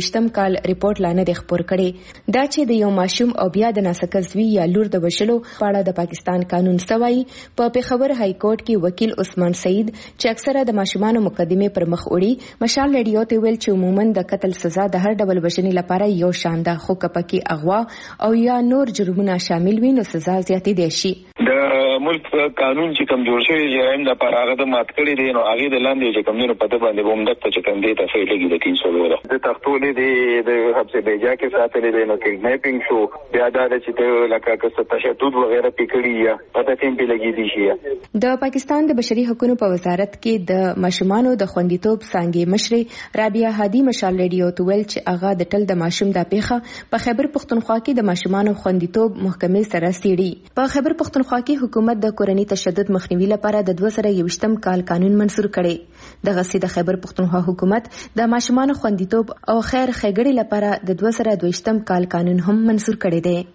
دویشتم کال ریپورت لا نه خبر کړي دا چې د یو ماشوم او بیا د ناسکزوی یا لور د وشلو په اړه د پاکستان قانون سوای په پیښور های کورټ کې وکیل عثمان سعید چې اکثره د ماشومانو مقدمه پر مخ وړي مشال ریډیو ته ویل چې عموما د قتل سزا د هر ډول وژنې لپاره یو شان ده خو کپکی اغوا او یا نور جرمونه شامل وي نو سزا زیاتې دي شي د ملک قانون چې کوم جوړ شوی جرایم د لپاره هغه د مات کړی دی نو هغه د لاندې چې کوم نه پته باندې بوم دغه چې کوم دی تاسو لګي د تین سو ولا د تختولې دی د حبس بیجا کې ساتلې دی نو کډنیپینګ شو بیا دا چې ته لکه که تشدد وغیرہ پکړی یا پته تیم په لګي دي شي د پاکستان د بشري حقوقو په وزارت کې د ماشومانو د خوندیتوب څنګه مشر رابعه هادي مشال ریډیو ته ویل چې هغه د ټل د ماشوم د پیښه په خیبر پختونخوا کې د ماشومانو خوندیتوب محکمې سره سیړي په خیبر پختونخوا کې حکومت د کورنی تشدد مخنیوي لپاره د دوه زره یوویشتم کال قانون منسور کړي د غسې د خیبر پختونخوا حکومت د ماشومانو خوندیتوب او خیر ښېګړې لپاره د دوه زره دویشتم کال قانون هم منسور کړي دی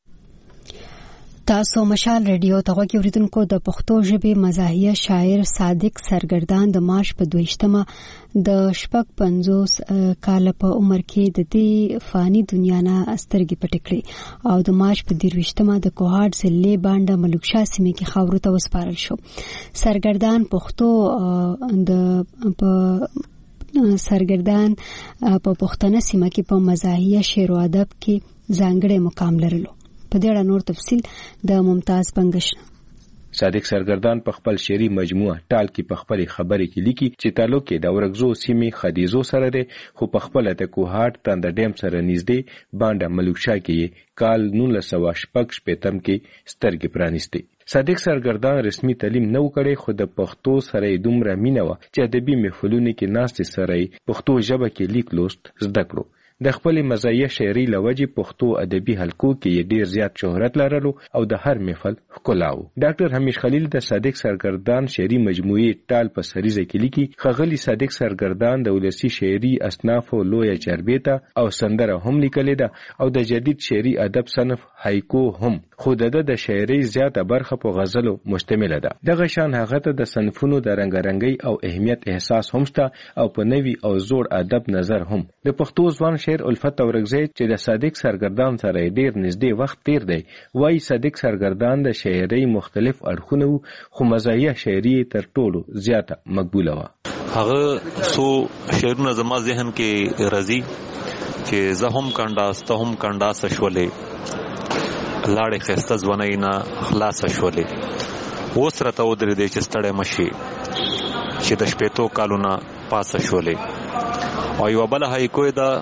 تاسو مشال ریډیو ته غوږی اوریدونکو د پښتو ژبې مزاحیه شاعر صادق سرګردان د مارچ په دویشتمه د شپږ پنځوس کال په عمر کې د دې فانی دنیا نه سترګې پټې کړې او د مارچ په درویشتمه د کوهاټ ضلع بانډه ملوکشاه سیمې کې خاورو ته وسپارل شو سرګردان پښتو د په سرګردان په پښتنه سیمه کې په مزاحیه شعر او ادب کې ځانګړی مقام لرلو په دې اړه نور تفصیل د ممتاز پنګش صادق سرګردان په خپل شعري مجموعه ټال کې په خپل خبرې کې لیکي چې تعلق کې د ورغزو سیمې خدیزو سره ده خو په خپل د کوهاټ تند ډیم سره نږدې بانډه ملوکشاه کې کال نولس سوه شپږ شپېتم کې سترګې پرانیستې صادق سرګردان رسمي تعلیم نه وکړي خو د پښتو سره دومره مینه و چې ادبي محفلونو کې ناست سره پښتو ژبه کې لیک لوست زده کړو د خپل مزاحیه شعري لوجه پښتو ادبي حلقو کې ډیر زیات شهرت لرلو او د هر محفل ښکلاو ډاکټر حمیش خلیل د صادق سرګردان شعري مجموعه ټال په سریزه کې لیکي خغلی صادق سرګردان د ولسی شعري اصناف او لوی چربیتا او سندره هم لیکلې ده او د جدید شعري ادب صنف هایکو هم خو د د شاعري زیاته برخه په غزلو مشتمله ده دغه شان هغه ته د صنفونو د رنگارنګي او اهمیت احساس هم شته او په نوي او زوړ ادب نظر هم د پښتو ځوان شعر الفت اورغزی چې د صادق سرګردان سره ډیر نږدې وخت تیر دی وای صادق سرګردان د شاعري مختلف اړخونه خو مزاحیه شاعري تر ټولو زیاته مقبوله و هغه سو شعرونه زما ذهن کې راځي چې زه هم کانډاسته هم کانډاسه شولې لاړې خسته ځواني نه خلاص شولې اوس راته ودرې دې چې ستړې مشي چې د شپېتو کالونه پاسه شولې او یو بل هاي کوی دا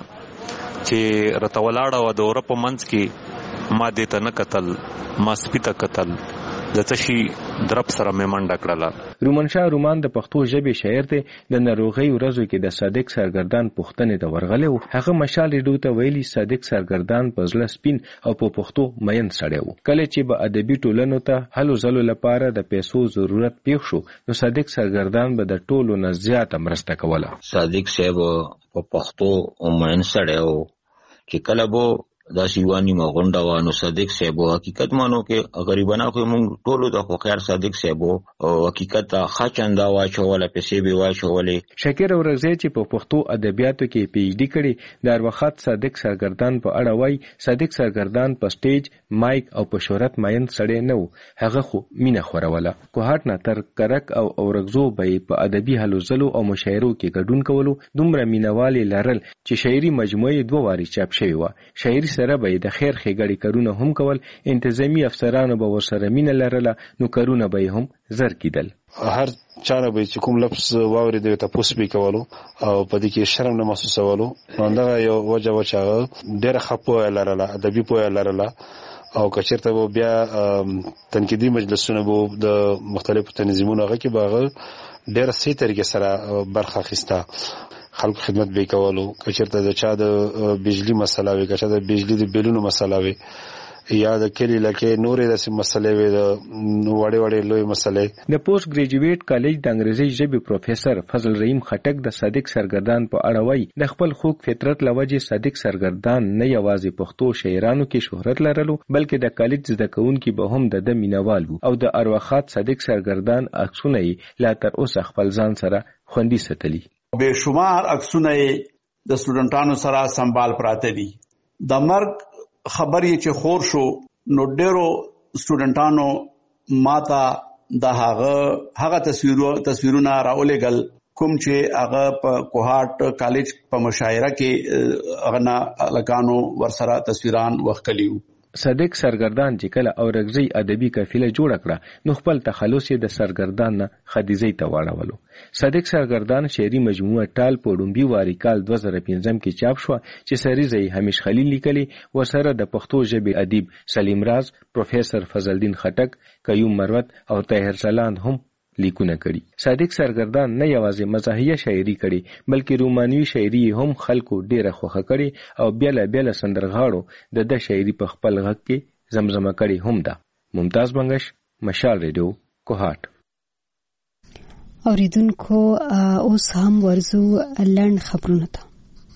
چې راته ولاړه و د اورپ منځ کې ما دې ته نه قتل ما سپیته قتل د تشي درپ سره مې منډه کړله رومن شاه رومان د پښتو ژبې شاعر دی د ناروغي ورځو کې د صادق سرګردان پښتنې د ورغلو هغه مشال ریډیو ته ویلي صادق سرګردان په ځل سپین او په پښتو مین سړی و کله چې به ادبي ټولنو ته هلو ځلو لپاره د پیسو ضرورت پیښ شو نو صادق سرګردان به د ټولو نه زیاته مرسته کوله صادق صاحب په پښتو مین سړی و چې کله به دا شیوانی مغونډه وانو صادق صاحب حقیقت مانو کې غریبانه خو موږ ټولو د خو خیر صادق صاحب او حقیقت خاچندا واچوله پیسې به واچولې شکر اورغزی چې په پښتو ادبیاتو کې پی ایچ ډی کړي د وروخت صادق سرګردان په اړه وای صادق سرګردان په سټیج مایک او په شهرت ماین سړی نه و هغه خو مینه خوروله کوهاټ نه تر کرک او اورغزو به په ادبي هلو ځلو او مشاعرو کې ګډون کولو دومره مینوالي لرل چې شاعري مجموعه دوه واري چاپ شوی و شاعري سره به د خیر ښېګړې کارونه هم کول انتظامی افسرانو به ورسره مینه لرله نو کارونه به هم زر کیدل هر چاره به چې کوم لفظ واوري د تاسو به کولو او په دې کې شرم نه محسوسولو نو دا یو وجه وچا ډېر خپو لرله ادبي پوهه لرله او کچرته بیا تنقیدي مجلسونه به د مختلفو تنظیمونو هغه کې باغ ډېر سي طریقې سره برخه اخیسته خلکو خدمت به کولو کچرته د چا د بجلی مسله وي کچا د بجلی د بیلونو مسله وي یا د کلی لکه نورې داسې مسلې وي د وړې وړې لوی مسلې د پوسټ ګریجویټ کالج د انګریزي ژبې پروفیسور فضل رحیم خټک د صادق سرګردان په اړه وایي د خپل خوږ فطرت لوجه صادق سرګردان نه یوازې پښتو شاعرانو کې شهرت لرلو بلکې د کالج زده کوونکي به هم د د مینوال او د اروخات صادق سرګردان عکسونه لا تر اوسه خپل ځان سره خوندي ساتلي به شمار عکسونه د سټوډنټانو سره سنبال پراته دي. د مرګ خبر یې چې خور شو نو ډېرو سټوډنټانو ماته د هغه هغه تصویرو تصویرونه راولېږل کوم چې هغه په کوهاټ کالج په مشاعره کې هغه نه لکانو ورسره تصویران وکړیو. صادق سرګردان چې کله اورګزی ادبي قافله جوړ کړه نو خپل تخلص یې د سرګردان نه خدیجې ته واړولو. صادق سرګردان شعري مجموعه ټال په ډومبي واري کال دوه زره پنځم کې چاپ شو چې سریزه همیش خلیل لیکلي ورسره د پښتو ژبې ادیب سلیم راز، پروفیسور فضل الدین خټک، قیوم مروت او طاهر سلاند هم لیکونه کړي. صادق سرګردان نه یوازې مزاحیه شاعري کړي بلکې رومانوي شاعري هم خلکو ډیره خوښه کړي او بیل بیل سندرغاړو د د شاعري په خپل غږ کې زمزمه کړي هم ده. ممتاز بنگش، مشال ریډیو، کوهاټ. اوریدونکو اوس هم ورزو لړن خبرونه ته.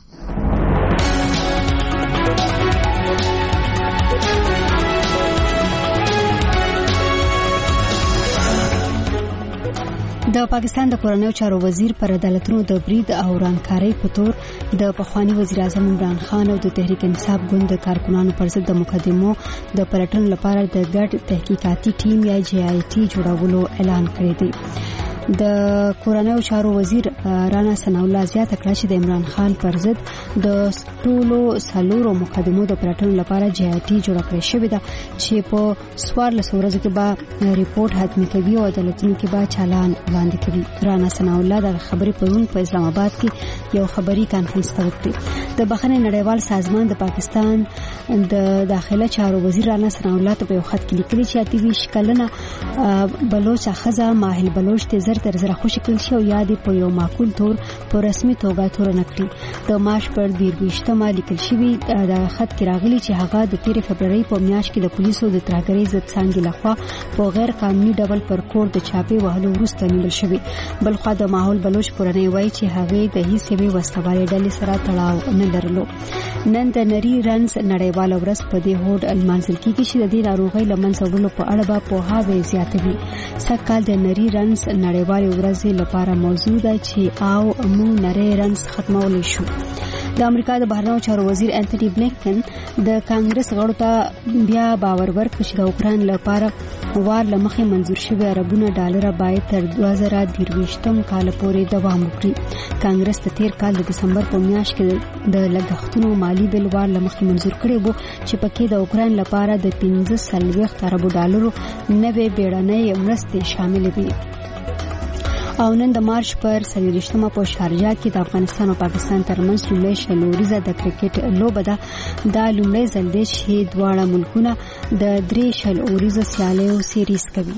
د پاکستان د کورنیو چارو وزیر پر عدالتونو د برید او رانکارۍ په تور د پخوانی وزیر اعظم عمران خان او د تحریک انصاف ګوند د کارکونانو پر ضد د مقدمو د پلټنو لپاره د ګډ تحقیقاتي ټیم یا جی آی ټي جوړولو اعلان کړی دی. د کورنیو چارو وزیر رانا ثناء الله زیاته کړه چې د عمران خان پر ضد د ټولو څلورو مقدمو د پلټنو لپاره جی آی ټي جوړ کړی شوی ده چې په څوارلس ورځو کې به ریپورت حتمي کوي او عدالتونو کې به چالان وړاندې کوي. رانا ثناء الله د خبرې پرون په اسلام آباد کې یو خبري کانفرنس ته وکړي. د بخښنې نړیوال سازمان د پاکستان د داخله چارو وزیر رانا ثناء الله ته په یو خط کې لیکلي چې اته ویشت کلنه بلوچ ښځه ماهل بلوچ ته زر تر زره خوشی کړل شو یا د په یو معقول تور په رسمي توګه تور نه کړی. د مارچ پر دیرشتمه لیکل شوی د خط کې راغلی چې هغه د تیر فبرवरी په میاشت کې د پولیسو د ترهګرۍ ضد څانګې لخوا په غیر قانوني ډول پر کور د چاپې وهلو وروسته نیول شوی. بلخوا د ماحول بلوچ پرانی وایي چې هغه د هیڅ یوې وسلوالې ډلې سره تړاو نه لرلو. نن د نری رنز نړیواله ورځ په دې هوډ المنزل کې چې د دې ناروغۍ له منځه وړلو په اړه به پوهاوی زیاتوي. سږکال د نری رنز نړیواله ورځ لپاره موضوع ده چې او موږ نری رنز ختمولی شو. د امریکا د بهرنیو چارو وزیر انټونی بلینکن د کانګرس غړو ته بیا باور ورکړ چې د اوکران لپاره وار لمخې منزور شوی اربونه ډالر باید تر دوه زره درویشتم کال پورې دوام وکړي. کانګرس د تیر کال د دسمبر په میاشت کې د لګښتونو مالی بل وار لمخې منزور کړی وو چې پکې د اوکران لپاره د پنځه څلوېښت اربو ډالرو نوې بیړنۍ مرستې شامل وي. او نن د مارچ پر څلوېښتمه په شارجه کې د افغانستان او پاکستان ترمنځ لومړی شل اوریزه د کرکټ لوبه ده. دا لومړی ځل دی چې دواړه ملکونه د درې شل اوریزه سیالیو سیریز کوي.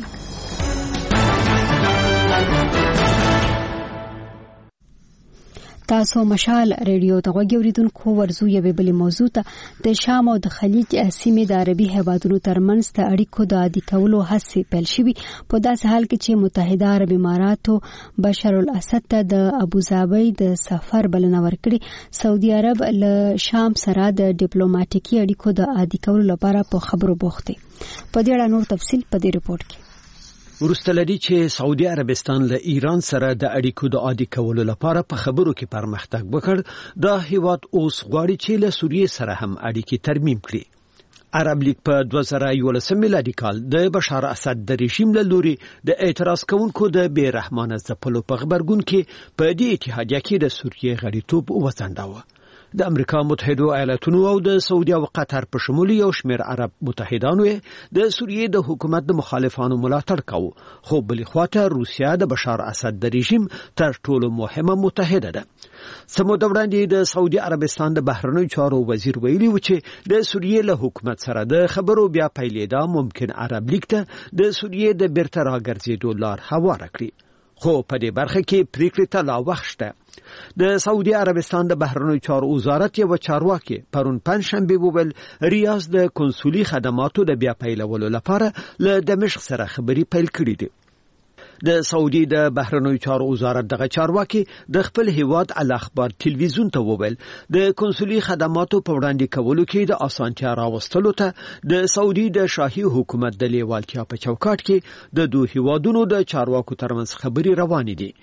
تاسو مشال ریډیو ته غوږی اوریدونکو ورزو یوې بلې موضوع ته د شام او د خلیج سیمې د عربي هیوادونو ترمنځ د اړیکو د عادي کولو هڅې پیل شوي په داسې حال کې چې متحده عرب اماراتو بشار الاسد ته د ابوظبي د سفر بلنه ورکړي. سعودي عرب له شام سره د ډیپلوماټیکي اړیکو د عادي کولو لپاره په خبرو بوخت دي. په دې اړه نور تفصیل په دې ریپورت کې. وروسته لدی چې سعودي عربستان له ایران سره د اړیکو د عادي کولو لپاره په خبرو کې پرمختګ وکړ، دا هیواد اوس غواړي چې له سوریې سره هم اړیکې ترمیم کړي. عرب لیگ په دوه زره یولسم میلادي کال د بشار اسد د رژیم له لوري د اعتراض کوونکو د بې رحمانه ځپلو په خبرګون کې په دې اتحادیه کې د سوریې غړیتوب وځنډاوه. د امریکا متحده ایالاتونو او د سعودي او قطر په شمول یو شمېر عرب متحدانو د سوریې د حکومت د مخالفانو ملاتړ کاوه، خو بلې خواته روسیا د بشار اسد د رژیم تر ټولو مهمه متحده ده. سمو د وړاندې د سعودي عربستان د بهرنیو چارو وزیر ویلي و چې د سوریې له حکومت سره د خبرو بیا پیلېدا ممکن عرب لیگ ته د سوریې د بیرته راګرځېدو لار هواره کړي، خو په دې برخه کې پریکړې ته لا وخت شته. د سعودي عربستان د بهرنیو چارو وزارت یو چارواکي پرون پنځشنبه وویل ریاض د کنسولي خدماتو د بیا پیلولو لپاره له دمشق سره خبري پیل کړې دي. د سعودي د بهرنیو چارو وزارت دغه چارواکي د خپل هیواد الاخبار ټلویزیون ته وویل د کنسولي خدماتو په وړاندې کولو کې د اسانتیا راوستلو ته د سعودي د شاهي حکومت د لیوالتیا په چوکاټ کې د دوه هیوادونو د چارواکو ترمنځ خبري روانې دي.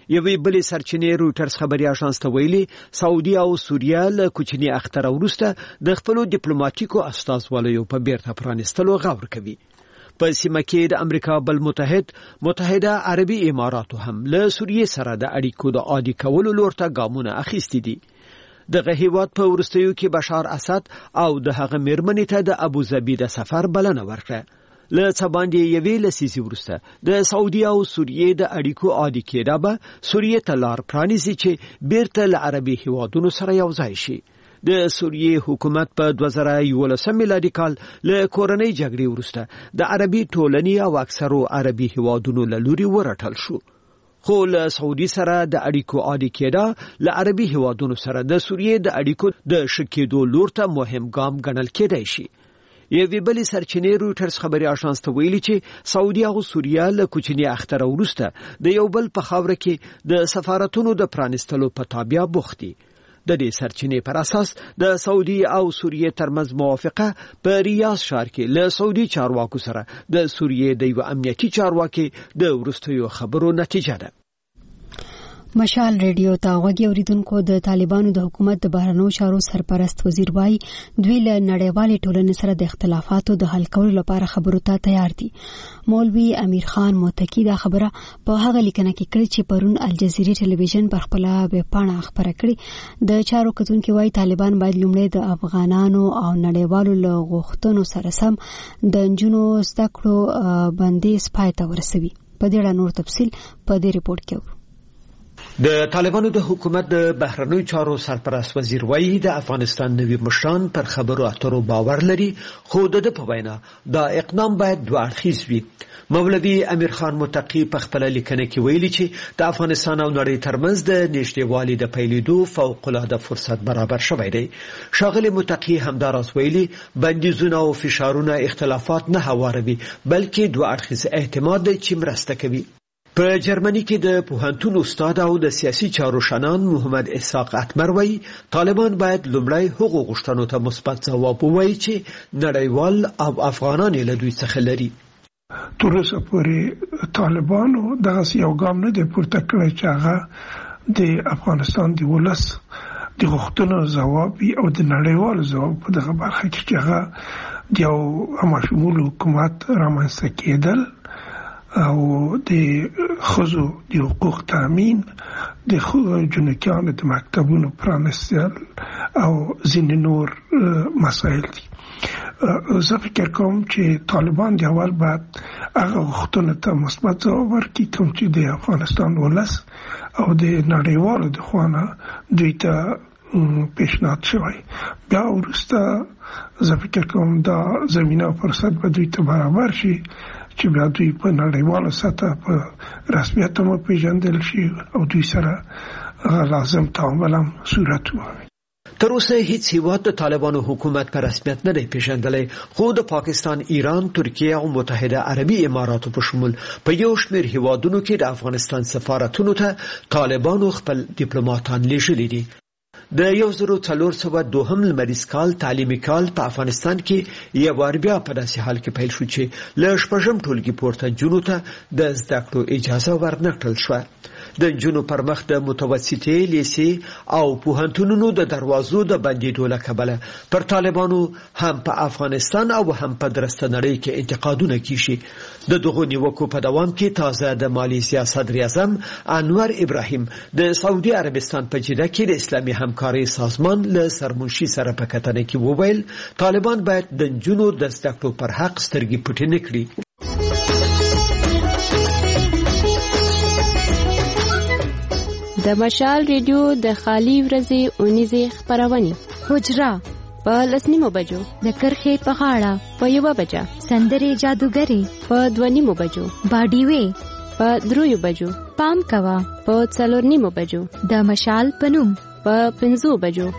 یوې بلې سرچینې رویټرز خبري اژانس ته ویلي سعودي او سوریه له کوچني اختر وروسته د خپل ډیپلوماټیکو استازوالیو په بیرته پرانستلو غور کوي. په سیمه کې د امریکا بل متحد متحده عربي اماراتو هم له سوریه سره د اړیکو د عادي کولو لور ته ګامونه اخیستي دي. دغه هیواد په وروستیو کې بشار اسد او د هغه میرمنې ته د ابوظبي د سفر بلنه ورکړه. له څه باندې یوې لسیزې وروسته د سعودي او سوریه د اړیکو عادي کېدا به سوریه ته لار پرانیزي چې بیرته له عربي هیوادونو سره یو ځای شي. د سوریه حکومت په دوه زره یولسم میلادي کال له کورنۍ جګړې وروسته د عربي ټولنې او اکثرو عربي هیوادونو له لوري ورټل شو. خو له سعودي سره د اړیکو عادي کېدا له عربي هیوادونو سره د سوریه د اړیکو د شکېدو لور ته مهم ګام ګڼل کېدای شي. یوې بلې سرچینې رویټرز خبري اژانس ته ویلي چې سعودي او سوریه له کوچني اختر وروسته د یو بل په خاوره کې د سفارتونو د پرانستلو په تابع بوخت دي. د دې سرچینې پر اساس د سعودي او سوریه ترمنځ موافقه په ریاض ښار کې له سعودي چارواکو سره د سوریه د یو امنیتي چارواکي د وروستیو خبرو نتیجه ده. مشال ریډیو ته غوږی اوریدونکو د طالبانو د حکومت د بهرنیو چارو سرپرست وزیر وای دوی له نړیوالې ټولنې سره د اختلافاتو د حل کولو لپاره خبرو ته تیار دي. مولوی امیر خان متکی دا خبره په هغه لیکنه کې کړې چې پرون الجزیره ټلویزیون پر خپل ویب پاڼه خبره کړې. د چارو کتونکو وای طالبان باید لومړی د افغانانو او نړیوالو له غوښتنو سره سم د نجونو زده کړو بندیز پای ته ورسوي. په دې اړه نور تفصیل په دې ریپورت کې. د طالبانو د حکومت د بهرنیو چارو سرپرست وزیر وایي د افغانستان نوي مشران پر خبرو اترو باور لري، خو د په وینا دا اقدام باید دوه اړخیز وي. مولوی امیر خان متقی په خپل لیکنه کې ویلي چې د افغانستان او نړۍ ترمنځ د نږدېوالي د پیلېدو فوق العاده فرصت برابر شوی دی. ښاغلی متقی همداراز ویلي بندیزونه او فشارونه اختلافات نه هواروي بلکې دوه اړخیز اعتماد دی چې مرسته کوي. په جرمني کې د پوهنتون استاد او د سیاسي چارو شنان محمد اسحاق اتمر وایي طالبان باید لومړی هغو غوښتنو ته مثبت ځواب ووایي چې نړیوال او افغانان له دوی څخه لري. تر اوسه پورې طالبانو دغسې یو ګام نه دی پورته کړی چې هغه د افغانستان د ولس د غوښتنو ځواب وي او د نړیوالو ځواب په دغه برخه کې چې هغه د یو همشمول حکومت رامنځته کېدل او د ښځو د حقوق تامین، د جنکیانو د مکتبونو پرانستل او ځینې نور مسایل دي. زه فکر کوم چې طالبان د اول بعد هغه غوښتنو ته مثبت ځواب ورکړي کوم چې د افغانستان ولس او د نړیوالو د خوا نه دوی ته پیشنهاد شوی. بیا وروسته زه فکر کوم دا زمینه او فرصت به دوی ته برابر شي چې بیا دوی په نړیواله سطح په رسمیت هم پیژندل شي او دوی سره لازم تعامل هم صورت ومومي. تر اوسه هیڅ هیواد د طالبانو حکومت په رسمیت نه دی پیژندلی، خو د پاکستان، ایران، ترکیه او متحده عربي اماراتو په شمول په یو شمېر هیوادونو کې د افغانستان سفارتونو ته طالبانو خپل ډیپلوماټان لیږلي دي. د یو زرو څلور سوه دوهم لمریز کال تعلیمي کال په افغانستان کې یو وار بیا په داسې حال کې پیل شو چې له شپږم ټولګي پورته نجونو ته د زده کړو اجازه ورنکړل شوه. د نجونو پر مخ د متوسطې، لیسې او پوهنتونونو د دروازو د بندېدو له کبله پر طالبانو هم په افغانستان او هم په درسته نړۍ کې انتقادونه کیږي. د دغو نیوکو په دوام کې تازه د مالیزیا صدر اعظم انور ابراهیم د سعودي عربستان په جده کې د اسلامي همکارۍ سازمان له سرمنشي سره په کتنه کې وویل طالبان باید د نجونو د زده کړو پر حق سترګې پټې نه کړي. د مشال ریډیو د خالی ورځې اونیزه خبرونه حجره په لسنیمو بجو، د کرخې په غاړه په یو بجا، سندري جادوګری په دونیمو بجو، باډیوي په درویو بجو، پام کوا په څلورنیمو بجو، د مشال پنوم په پنځو بجو.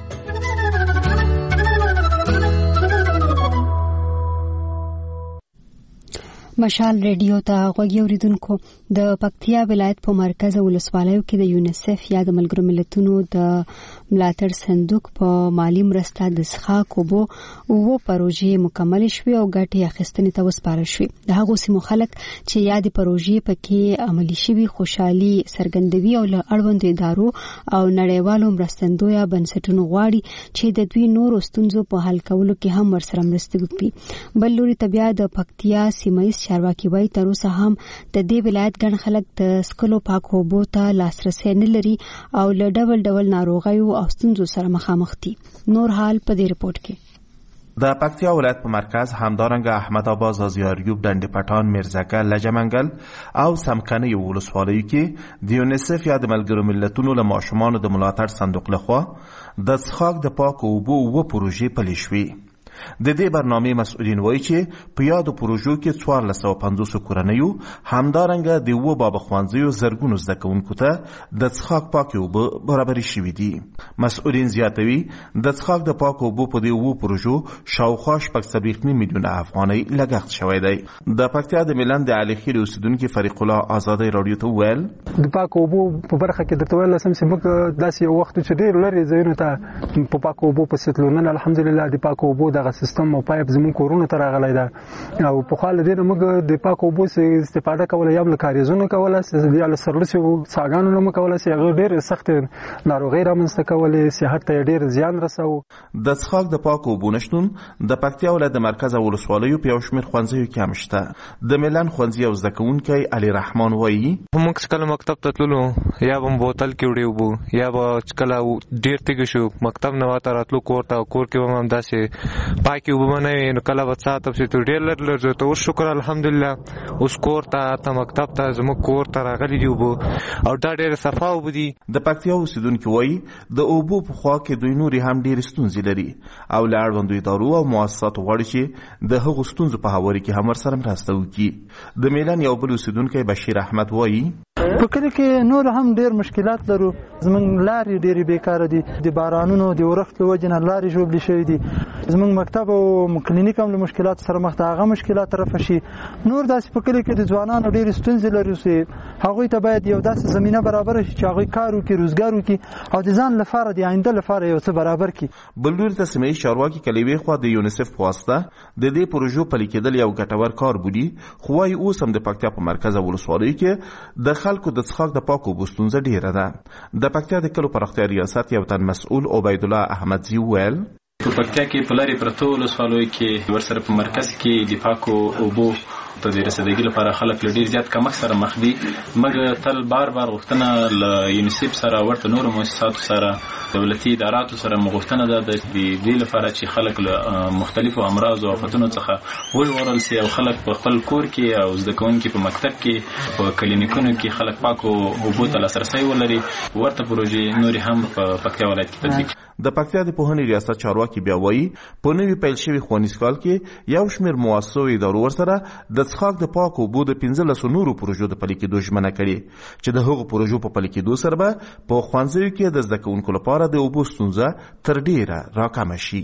مشال ریډیو ته غوږ اوریدونکو د پکتیا ولایت په مرکز ولسوالیو کې د یونیسف یا د ملګرو ملتونو د ملاتړ صندوق په مالی مرسته د څښاک اوبو اوو پروژې مکمل شوې او ګټې اخیستنې ته وسپارل شوې. د هغو سیمو خلک چې یادې پروژې پکې عملي شوي خوشحالي څرګندوي او له اړوندو ادارو او نړیوالو مرستندویه بنسټونو غواړي چې د دوی نورو ستونزو په حل کولو کې هم ورسره مرسته وکړي. بل لوري ته بیا د پکتیا سیمه چارواکي وایي تر اوسه هم د دې ولایت ګڼ خلک د سکلو پاکو اوبو ته لاسرسی نه لري او له ډول ډول ناروغیو او ستونزو سره مخامخ دي. نور حال په دې رپورت کې. د پکتیا ولایت په مرکز همدارنګه احمد آباد، زازیاریوب، ډنډ پټان، میرزکه، لجمنګل او سمکنه یو ولسوالیو کې د یونیسف یا د ملګرو ملتونو له ماشومانو د ملاتړ صندوق لخوا د څښاک د پاکو اوبو اوه پروژې پلي شوې. د دې برنامې مسؤلین وایي چې په یادو پروژو کې څوارلس سوه پنځوس کورنیو همدارنګه د اووه بابا ښوونځیو زرګونو زده کوونکو ته د څښاک پاکې اوبه برابرې شوي دي. مسؤلین زیاتوي د څښاک د پاکو اوبو په دې اووه پروژو شاوخوا شپږ څلوېښت نیم میلیونه افغانۍ لګښت شوی دی. د پکتیا د ملن د علي خیل اوسیدونکي فریق الله ازادۍ راډیو ته وویل د پاکو اوبو په برخه کې درته ویل سم چې موږ داسې یو وخت چې ډېر لرې ځایونو ته په پاکو اوبو پسې تلو. نن الحمدلله د پاکو اوبو دغه سیستم او پایپ زموږ کورونو ته راغلی ده او په خاله دې موږ د پاکو اوبو څخه استفاده کوله یا له کاریزونو کوله یا له سرلسو څاګانو نه کوله چې هغه ډېر سخت ناروغي رامنځته کولې، صحت ته ډېر زیان رساو. د څښاک د پاکو اوبو نشتون د پکتیا ولایت د مرکز ولسوالیو په یو شمېر ښوونځیو کې هم شته. د ملن ښوونځي یو زده کوونکی علي رحمان وایي موږ چې کله مکتب ته تللو یا به بوتل کې وړي اوبه یا به چې کله ډېر تږي شو مکتب نه واته راتلو کور ته کور کې به هم داسې پاکې اوبه نه وي نو کله به څه ته پسې ډېر لرې لرې ته اوس شکر الحمدلله اوس کور ته ته مکتب ته زموږ کور ته راغلي دي اوبه او دا ډېرې صفا اوبه دي. د پکتیا اوسیدونکي وایي د اوبو په خوا کې دوی نورې هم ډېرې ستونزې لري او له اړوندو ادارو او مؤسساتو غواړي چې د هغو ستونزو په هواري کې هم ورسره مرسته وکړي. د میلان یو بل اوسیدونکی بشیر احمد وایي په کلی کې نور هم ډېر مشکلات لرو. زموږ لارې ډېرې بیکاره دي، د بارانونو د ورښت له وجې نه لارې ژوبلې شوي دي. زموږ مکتب او کلینیک هم له مشکلاتو سره مخ ده، هغه مشکلات رفع شي. نور داسې په کلی کې د ځوانانو ډېرې ستونزې لري چې هغوی ته باید یو داسې زمینه برابره شي چې هغوی کار وکړي، روزګار وکړي او د ځان لپاره د آینده لپاره یو څه برابر کړي. بل لوري ته سیمه ییز چارواکي کلیوي خوا د یونیسف په واسطه د دې پروژو پلي کېدل یو ګټور کار بولي، خو وايي اوس هم د پکتیا په مرکز ولسوالیو کې د خلکو د څښاک د پاکو اوبو ستونزه ډېره ده. د پکتیا د کلو پراختیا ریاست یو تن مسؤل عبید الله احمدزي وویل په پکتیا کې په لارې پرتو ولسوالیو کې ورسره په مرکز کې د پاکو اوبو ته د رسیدګۍ لپاره خلک له ډېر زیات کمښت سره مخ دي. موږ تل بار بار غوښتنه له یونیسف سره ورته نورو مؤسساتو سره دولتي اداراتو سره مغوښتنه ده د دې لپاره چې خلک له مختلفو امراض او آفتونو څخه وژغورل سي او خلک په خپل کور کې او زده کوونکي په مکتب کې په کلینیکونو کې خلک پاکو اوبو ته لاسرسی ولري. ورته پروژې نورې هم په پکتیا ولایت کې تطبیق. د پکتیا د پوهنې ریاست چارواکي بیا وایي په نوي پیل شوي ښوونیز کال کې یو شمېر مؤسسو ادارو ورسره د څښاک د پاکو اوبو د پنځلسو نورو پروژو د پلي کېدو ژمنه کړې چې د هغو پروژو په پلي کېدو سره به په ښوونځیو کې د زده کوونکو لپاره د اوبو ستونزه تر ډېره راکمه شي.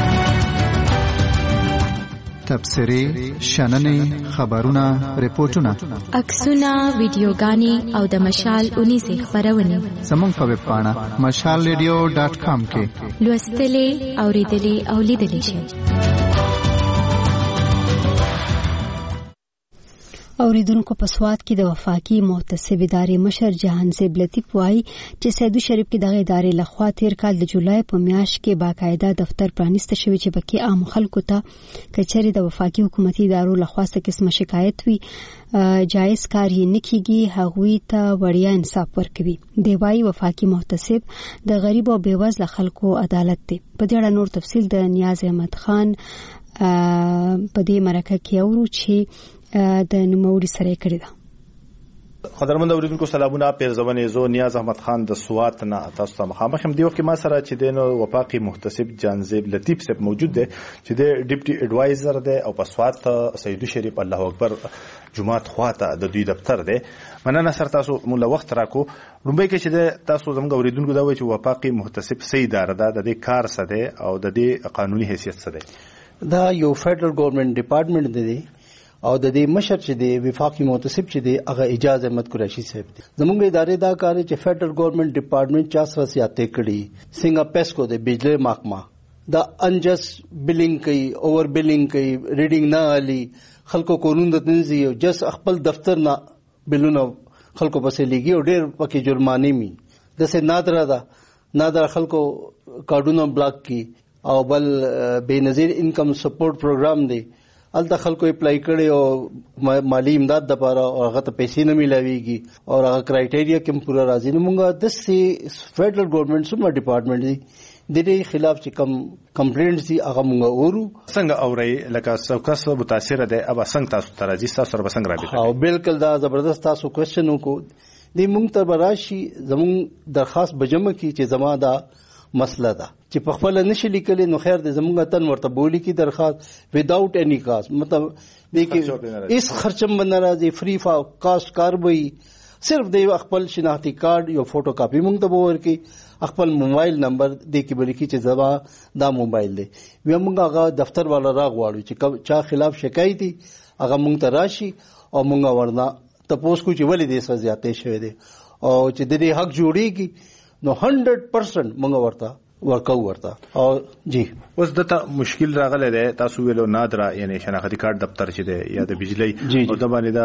تبصرې، شننې، خبرونه، ریپورتونه، عکسونه، ویډیوګانې او د مشال اونیزې خپرونې زموږ په ویب پاڼه مشال ریډیو ډاټ کام کې لوستلې، اورېدلې او لیدلې شئ. اوریدونکو په سواد کې د وفاقي محتسب ادارې مشر جهانزیب لطیف وایي چې سیدو شریف کې دغه ادارې لخوا تیر کال د جولای په میاشت کې باقاعده دفتر پرانیسته شوی چې پکې عام خلکو ته کچري د وفاقي حکومتي ادارو لخوا څه قسمه شکایت وي جایز کار یې نه کیږي، هغوی ته وړیا انصاف ورکوي. دی وایي وفاقي محتسب د غریب او بېوزله خلکو عدالت دی. په دې اړه نور تفصیل د نیاز احمد خان په دې مرکه کې اورو چې د نوموړي سره کړی ده. قدرمن اوریدونکو سلامونه، پیرزونه زو نیاز احمد خان د سوات نه تاسو ته مخامخ هم دی. وخت ما سره چې د وفاقي محتسب جانزیب لطیف صاحب موجود دی چې د ډیپټي ایڈوایزر دی او په سوات سیدو شریف الله اکبر جمعات خواته د دوی دفتر دی. مننه سره تاسو موږ وخت راکو. لومبای کې چې تاسو زموږ اوریدونکو دا وایي چې وفاقي محتسب څه اداره ده، د دې کار څه دی او د دې قانوني حیثیت څه دی؟ دا یو فدرل ګورنمنت ډپارټمنټ دی او د دې مشر چې دی وفاقي محتسب چې دی هغه اجازه احمد قریشي صاحب دی. زموږ ادارې دا کار چې فیډرل ګورنمنت ډپارټمنټ چا سره سیاته کړي څنګه پیسکو د بجلی محکمه دا انجس بلینګ کوي اوور بلینګ کوي ریډینګ نه علي خلکو قانون د تنظیم او جس خپل دفتر نه بلونه خلکو پسې لګي او ډېر پکې جرمانه می د سه نادره ده نادره خلکو کارډونه بلاک کی او بل بے نظیر انکم سپورټ پروګرام دی الته خلکو اپلای کړي او مالی امداد د لپاره او هغه ته پیسې نه ملويږي او هغه کرایټیریا کوم پورا راځي نو موږ د سي فیډرل ګورنمنت سم ډپارټمنټ دی د دې خلاف چې کم کمپلینټس دي هغه موږ اورو څنګه اوري لکه څوکس متاثر ده اب څنګه تاسو ته راځي تاسو سره څنګه رابطه او بالکل دا زبردست تاسو کوېسچن وکړو د موږ ته براشي زموږ درخواست بجمع کی چې زما دا مسله ده چې په خپل نشي لیکل نو خیر دې زموږ تن ورته بولی کی درخواست وداوت اني کاست مطلب دې کې اس خرچم بن راځي فری کاسٹ کار وي صرف د خپل شناختی کارت یو فوټو کاپی مونږ ته ورکی خپل موبایل نمبر دې کې بلکی چې زما دا موبایل دی و مونږ هغه دفتر والا راغواړو چې چا خلاف شکایت دي هغه مونږ ته راشي او مونږ ورنه تاسو کو چې ولې دې سره زیاتې شوی دی او چې د دې حق جوړیږي نو هنډرډ پرسنټ مونږ ورته ورکو ورته او جی اوس دته مشکل راغله ده تاسو ویلو نادره یعنی شناختی کارت دفتر چې ده یا د بجلی او د باندې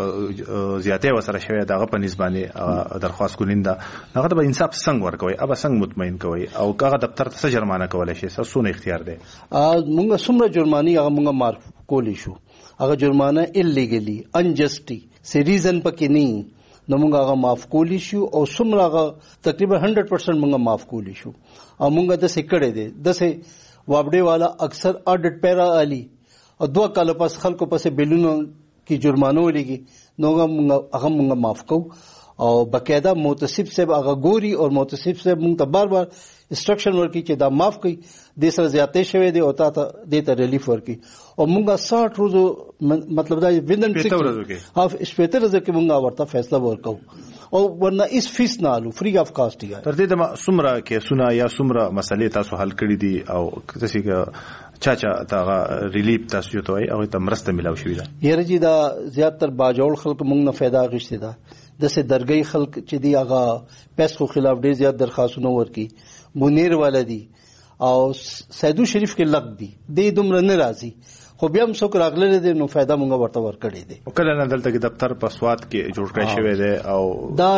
دا زیاتې وسره شوی دغه په نسبانه درخواست کولیندا هغه د انصاف څنګه ورکوي ابا څنګه مطمئن کوي او هغه دفتر ته جرمانه کولای شي سونه اختیار ده مونږ څومره جرمانی هغه مونږ معرف کولی شو هغه جرمانه الیګلی انجسټي سریزن پکې نه نو مونږ هغه معاف کولی شو او څومره هغه تقریبا هنډرډ پرسنټ مونږ معاف کولی شو او مونږ د سکړې دي د سه وابډې والا اکثر اډټ پیرا علي او دوه کال پس خلکو پسې بیلونو کی جرمانه ولګي نو هغه مونږ معاف کو او بقاعده محتسب صاحب هغه ګوري او محتسب صاحب مونږ ته بار بار انسټرکشن ورکړي چې دا معاف کړي د سره زیاتې شوی دی او تا ته د ته ریلیف ورکړي او مونږه ساठ روزو مطلب دا ویندن سکس اف سپیټر ز کې مونږه ورته فیصله ورکو او ورنه اس فیس نه الو فری اف کاست دی تر دې د سمره کې سنا یا سمره مسلې تاسو حل کړې دي او تاسو کې چا چا تا ریلیف تاسو ته وي او ته مرسته ملاو شوې ده یره جی دا زیاتره باجوړ خلک مونږ نه फायदा غشته ده د سه درګي خلک چې دی هغه پیسو خلاف ډیر زیات درخواستونه ورکي منیر ولدي او سیدو شریف کې لګ دي د دومره ناراضي خو بیا هم څوک راغله دي نو फायदा مونږ ورته ورکړي دي او کله نه دلته کې دفتر په سواد کې جوړ کړی شوی دی او دا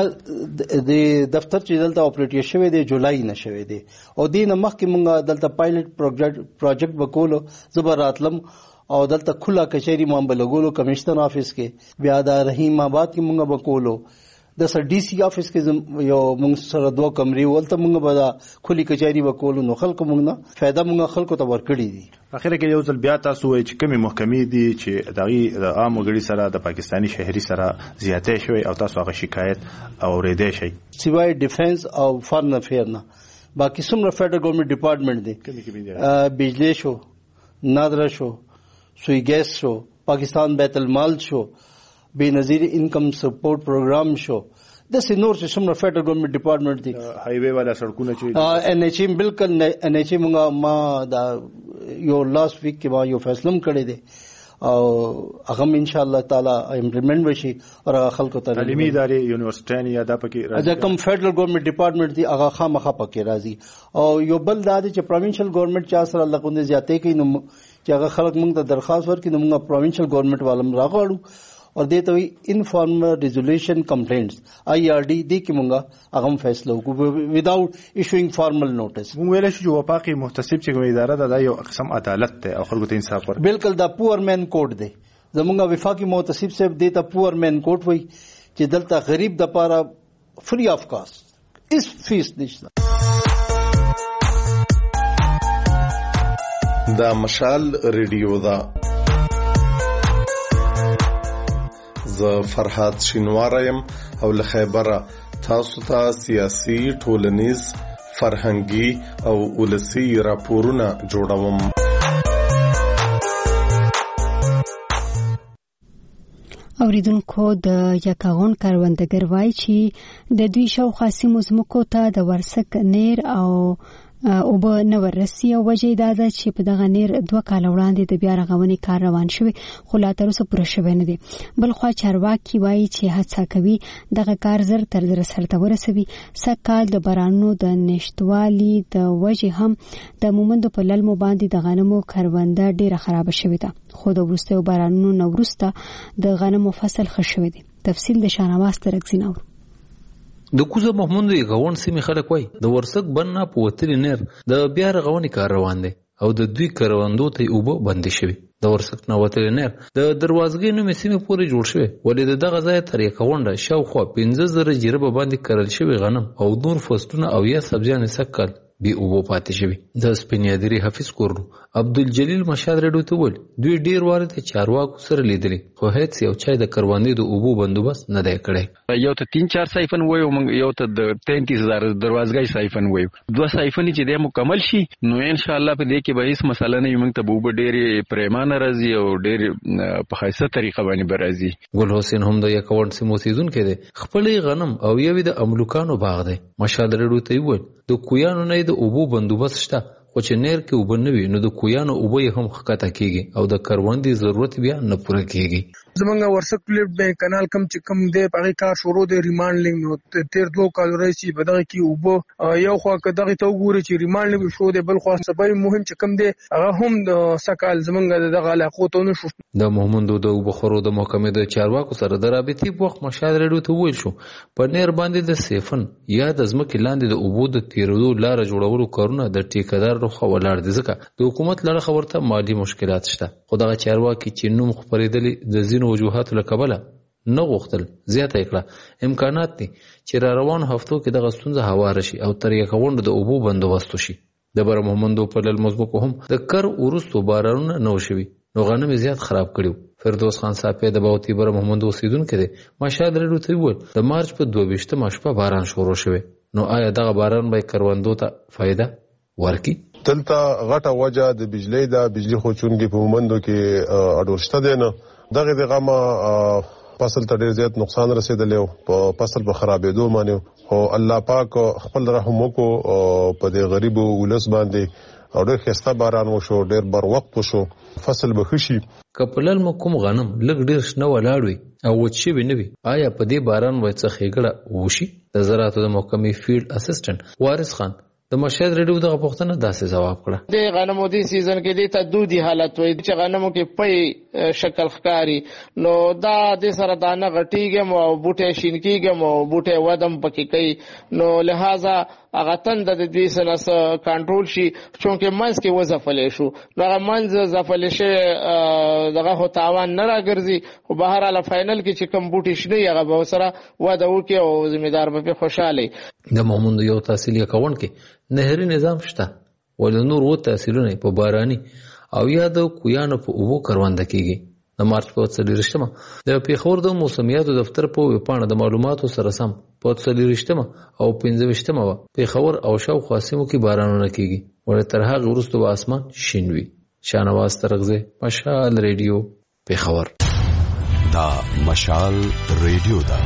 د دفتر چې دلته اپریټ شوی دی جولای نه شوی دی او دینه مخکې مونږ دلته پایلټ پروجیکټ پروجیکټ وکولو زبراتلم او دلته کھلا کچهری مامبل ګولو کمشنر افیس کې بیا دا رحیم آباد کې مونږ وکولو د سر ډي سي افیس کې یو مونږ سره دوه کمرې ولته مونږ به دا کھلی کچهری وکولو نو خلکو مونږ نه फायदा مونږ خلکو ته ورکړي دي اخر کې یو ځل بیا تاسو وایي چې کومې محکمې دي چې دغه د عام وګړي سره د پاکستانی شهري سره زیاتې شوی او تاسو هغه شکایت اورېدې شي سیوای ډیفنس او فارن افیر نه باقي څومره فیډرل ګورنمنت ډپارټمنټ دی بجلی شو نادره شو سوئی گیس شو پاکستان بیت المال شو بے نظیر انکم سپورٹ پروگرام شو د سينور چې څومره فیډرل ګورنمنت ډپارټمنټ دی های وی والا سړکونه چې ان ایچ ایم بالکل ان ایچ ایم ما دا یو لاست ویک کې ما یو فیصله کړی دی او هغه ان شاء الله تعالی امپلیمنٹ وشي او خلکو ته تعلیمي ادارې یونیورسيټي یا د پکې راځي دا کوم فیډرل ګورنمنت ډپارټمنټ دی هغه خامخا پکې راځي او یو بل دا دی چې پروینشل ګورنمنت چا سره لګوندې زیاتې کوي نو چې هغه خلک موږ ته درخواست ورکړي نو موږ پروینشل ګورنمنت والم راغواړو اور دیته وی انفارمل ریزولوشن کمپلینټس آی آر ډي دې کې مونږه هغه فیصله وکړو وداوت ایشوینګ فارمل نوټس مونږ ویل شو چې وفاقي محتسب چې کومه اداره ده یو قسم عدالت ده او خلکو ته انصاف ورکړي بالکل دا پور مین کوډ دی زمونږ وفاقي محتسب صاحب دې ته پور مین کوډ وای چې دلته غریب د پاره فری اف کاست اس فیس نشته. دا مشال ریډیو دا زه فرحات شینواره یم او له خیبره تاسو ته سیاسي ټولنیز فرهنګي او ولسی راپورونه جوړوم. اوریدونکو د یکاغون کاروندګر وایي چې د دوی شاوخوا سیمو ځمکو ته د ورسک نیر او او به نو ورسي او وجه دا ده چې په دغه نیر دوه کال وړاندې د بیا رغونې کار روان شوی خو لا تر اوسه پوره شوی نه دی. بل خو چارواکي وایي چې هڅه کوي دغه کار زر تر زر سره ورسوي. سږکال د بارانونو د نشټوالي د وجه هم د مومندو په للمو باندې د غنمو کرونده ډیره خراب شوې ده، خو د وروستیو بارانونو نه وروسته د غنمو فصل ښه شوی دی. تفصیل د شاهنواز ترکزي نور. د کوزه محمود غون سیمې خلک وای د ورسک بننا په وتلی نیر د بیا رغونې کار روان دی او د دوی کروندو ته اوبه بندې شوی. د ورسک نه وتلی نیر د دروازګۍ نومې سیمې پورې جوړ شوی، ولې د دغه ځای تر یکونډه شاوخوا پنځه زره جریبه باندې کرل شوی غنم او نور فصلونه او یا سبزیان سکل بی اوبو پاتې شوی. د سپینیادری حفیظ کورنو عبدالجلیل مشاد رډو ته ول دوی ډیر واره ته چارواکو سره لیدلی خو هیڅ یو چای د کروندې د اوبو بندوبست نه دی کړی. یو ته تین چار سایفن وایو موږ، یو ته د تینتیس هزار دروازګۍ سایفن وایو. دوه سایفن چې د مکمل شي نو ان شاء الله په دې کې به هیڅ مسله نه وي، موږ ته به اوبه ډېرې پریمانه راځي او ډېر په ښایسته طریقه باندې به راځي. ګل حسین هم د یکونډ سیمو اوسېدونکی دی، خپلې غنم او یوې د املوکانو باغ دی. مشاد رډو ته وویل د کویانو نه د اوبو بندوبست شته، خو چې نیر کې اوبه نه وي نو د کویانو اوبه یې هم ښکته کېږي او د کروندې ضرورت بیا نه پوره کېږي. زمونږ ورسک پلیټ بینک کانال کم چې کم دی په هغې کار شروع دی ریمانډلینګ نو تیر دوه کالو راهیسې په دغه کې اوبه یو خوا که دغې ته وګورئ چې ریمانډلینګ شروع دی، بل خوا سبب مهم چې کم دی هغه هم د سږکال زمونږ د دغه علاقو ته ونه شو. د مومندو د اوبخورو د محکمې د چارواکو سره د رابطې په وخت مشاد رډو ته وویل شو په نیر باندې د سیفن یا د ځمکې لاندې د اوبو د تېرېدو لاره جوړولو کارونه د ټیکهدار لخوا ولاړ دي، ځکه د حکومت له اړخه ورته مالي مشکلات شته. خو دغه چارواکي چې نوم خپرېدلي د ځینو وجوهاتو له کبله نه غوښتل زیاته یې کړه امکانات دي چې را روانو هفتو کې دغه ستونزه هواره شي او تر یکونډو د اوبو بندوبست وشي. د بره محمندو په للمو ځمکو هم د کر وروستو بارانونه نه وشوي نو غنم یې زیات خراب کړي. فردوس خان صاحب د باوتي بره محمندو اوسېدونکی دی. مشاد رډو ته وویل د مارچ په دوه ویشتمه شپه باران شروع شوی، نو آیا دغه باران به کروندو ته فایده ورکړي؟ دلته غټه وجه د بجلی د بجلی خوچونکي په مومندو کې اډور شته دی، نه دغه دغه ما فصل ته ډیر زیات نقصان رسیدلی او په فصل په خرابېدو باندې او الله پاک خپل رحم وکړو په دې غریب ولس باندې او ډېر ښایسته باران وشو، ډېر بر وخت وشو، فصل به ښه شي. که په للمو کوم غنم لږ ډېر شنه ولاړ وي او وچ شوي نه وي آیا په دې باران به څه ښېګړه وشي؟ د زراعتو د محکمې فیلډ اسسټنټ وارث خان د مشهد ریډیو دغه پوښتنه داسې جواب کړه. د غنمو دی سیزن کې د تدودي حالت وي چې غنمو کې پي شکل ښکاری نو دا د سره دانه غټیږم او بوټي شین کیږم او بوټي ودم پکې کوي نو لہذا هغه تند د دې سره کنټرول شي چونکه منځ کې وظفلې شو نو هغه منځ ظفلې شي دغه هو تاوان نه راګرځي او بهر علا فائنل کې چې کم بوټي شنه هغه به سره وده وکي او ذمہدار به خوشاله. د مومند یو تحصیلي اکاونټ کې نهري نظام شته ول نور و تحصیلونه په باراني او یا د کویانو په اوبو کرونده کیږي. د مارچ په څلورشتمه د پیښور د موسمیاتو دفتر په وپاڼه د معلوماتو سره سم په څلورشتمه او پنځوشتمه پیښور او شاوخوا سیمو کې بارانونه کیږي ول تر هغه وروسته به اسمان شین وي. شاهنواز ترغزه مشال ریډیو پیښور. دا مشال ریډیو دا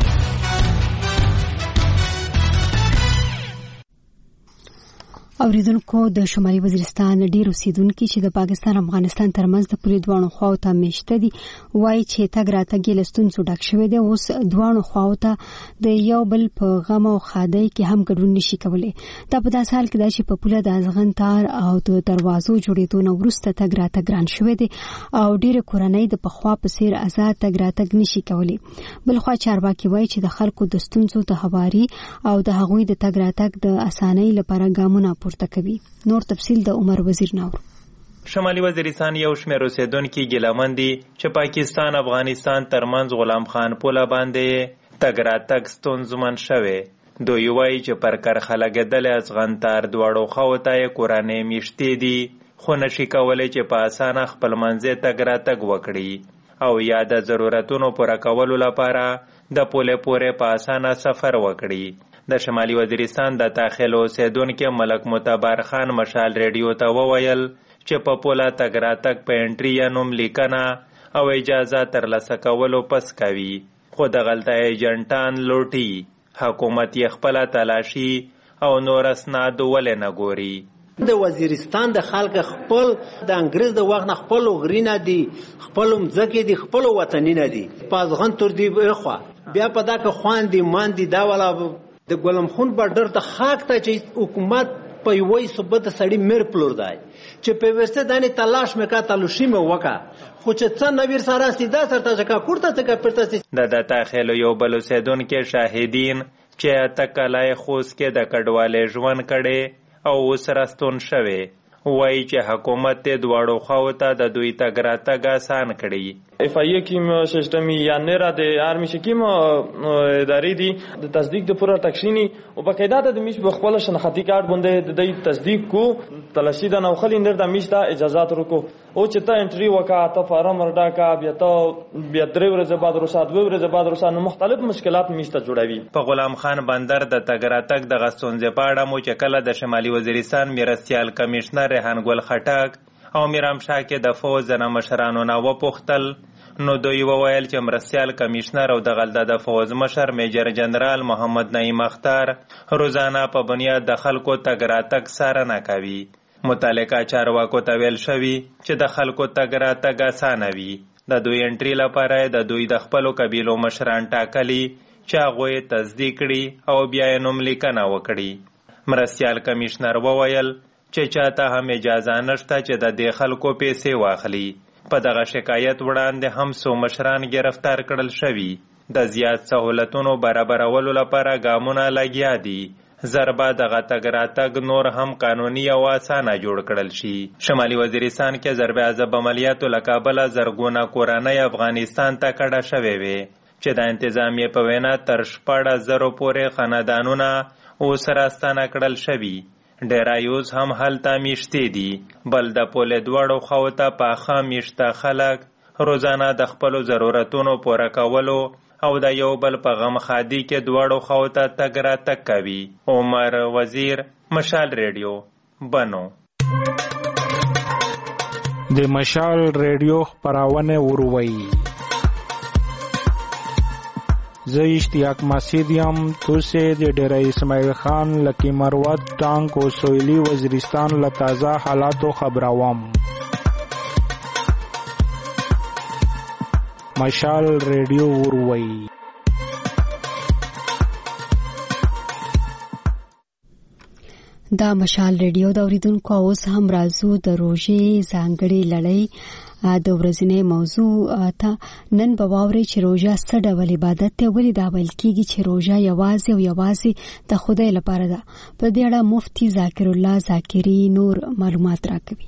اوریدونکو د شمالي وزیرستان ډیر اوسیدونکو چې د پاکستان افغانستان ترمنځ د پولی دوانو خواو ته مشته دي وایي چې تګ راتګ یې لستونزو ډک شوی دی. اوس دوانو خواو ته د یو بل په غم او خادۍ کې هم ګډون نشي کولی. دا په داسې حال کې ده چې په پوله د ازغن تار او د دروازو جوړېدو نه وروسته تګ راتګ ګران شوی دی او ډېرې کورنۍ د پخوا په څېر ازاد تګ راتګ نشي کولی. بلخوا چارواکي وایي چې د خلکو د ستونزو د هواري او د هغوی د تګ راتګ د اسانۍ لپاره ګامونه کوي. نور تفصیل د عمر وزیر نور. شمالي وزیرستان یو شمېر اوسېدونکي ګیلمن دي چې پاکستان افغانستان ترمنځ غلام خان پوله باندې تګ راتګ ستونزمن شوی. دوی وایي چې پر کرښه لګېدلې ازغنتار دواړو خواو ته یې کورنۍ میشتې دي خو نشي کولی چې په اسانه خپل منځي تګ راتګ وکړي او یا د ضرورتونو پوره کولو لپاره د پولې پورې په اسانه سفر وکړي. د شمالي وزیرستان د داخل اوسیدونکو ملک معتبر خان مشال ریډیو ته وویل چې په پوله تګ راتګ په انټري یا نوم لیکنه او اجازه ترلاسه کولو پس کوي خو دغلته ایجنټان لوټي. حکومت یې خپله تلاشي او نور اسناد ولې نه ګوري. د وزیرستان د خلک خپل د انګريز د وخت نه خپل غرینه دي خپل مځکه دي خپل وطنینه دي پازغن تر دی خو بیا په دا که خوان دي مان دي دا ولا د ګلم خون بارډر د خاک ته چې حکومت په یوې صوبه د سړی مر پلور دی چې په ورسته دانه تلاش مکا تلوشي مې وکا خو چې څن نویر سره سیده سره ځکه کوړه څنګه پرته د د تاخیل یو بل سیدون کې شاهدین چې تکلای خوس کې د کډواله ژوند کړي او وسرستون شوه وایي چې حکومت ته دواړو خواته د دوی تګ راتګ آسان کړي اف ای کیم سیستمی یا نه را د آرمی شکیم ادارې دي د تصدیق د پوره تکشینی او بقاعده د میش بخپل شناختی کارت باندې د تصدیق کو تلاشی د نوخلی نر د میش د اجازهات ورکو او چې ته انټری وکا ته فارم ورډا کا بیا ته بیا درې ورځې بعد رسات دوه ورځې بعد رسات مختلف مشکلات میش ته جوړوي په غلام خان بندر د تګ راتګ د غستونځ پاړه مو چې کله د شمالي وزیرستان میرستیال کمشنر ریحان ګل خټک او میرام شاه کې د فوج د مشرانو نه وپوښتل نو دوی وویل چې مرستیال کمشنر او د غلطه د فوج مشر میجر جنرال محمد نعیم اختر روزانه په بنیاد د خلکو تګ راتګ څارنه کوي متعلقه چارواکو ته ویل شوي چې د خلکو تګ راتګ اسانه وي د دوی انټري لپاره د دوی د خپلو قبیلو مشران ټاکلي چې هغوی یې تصدیق کړي او بیا یې نوم لیکنه وکړي مرستیال کمشنر وویل چې چاته هم اجازه نشته چې د دې خلکو پیسې واخلي په دغه شکایت وړاندې هم څو مشران گرفتار کړل شوي د زیات سهولتونو برابرولو لپاره ګامونه لګیا دي ضربه دغه تګ راتګ نور هم قانوني او اسانه جوړ کړل شي شمالي وزیرستان کې ضرب عذاب عملیاتو له کابله زرګونه کورنۍ افغانستان ته کډه شوې وې چې د انتظامیې په وینا تر شپاړس زرو پورې خاندانونه اوس راستانه کړل شوي ډیرایوز هم هلته میشته دي بل د پوله دواړو خواته پاخه میشته خلک روزانه د خپل ضرورتونو پوره کولو او د یو بل په غم خادي کې دواړو خواته تګ راتګ کوي عمر وزیر مشال ریډیو بنو د مشال ریډیو خبرونه وروي زه اشتیاق مسیدیم توسه د ډیره اسماعیل خان لکی مروت ټانک او سویلی وزیرستان له تازه حالاتو خبروم مشال ریډیو وروي دا مشال ریډیو د اوریدونکو اوس هم راځو د روژې ځانګړې لړۍ د ورځنۍ موضوع ته نن به واورئ چې روژه څه ډول عبادت دی ولې دا ویل کېږي چې روژه یوازې او یوازې د خدای لپاره ده په دې اړه مفتي ذاکر الله ذاکري نور معلومات راکوي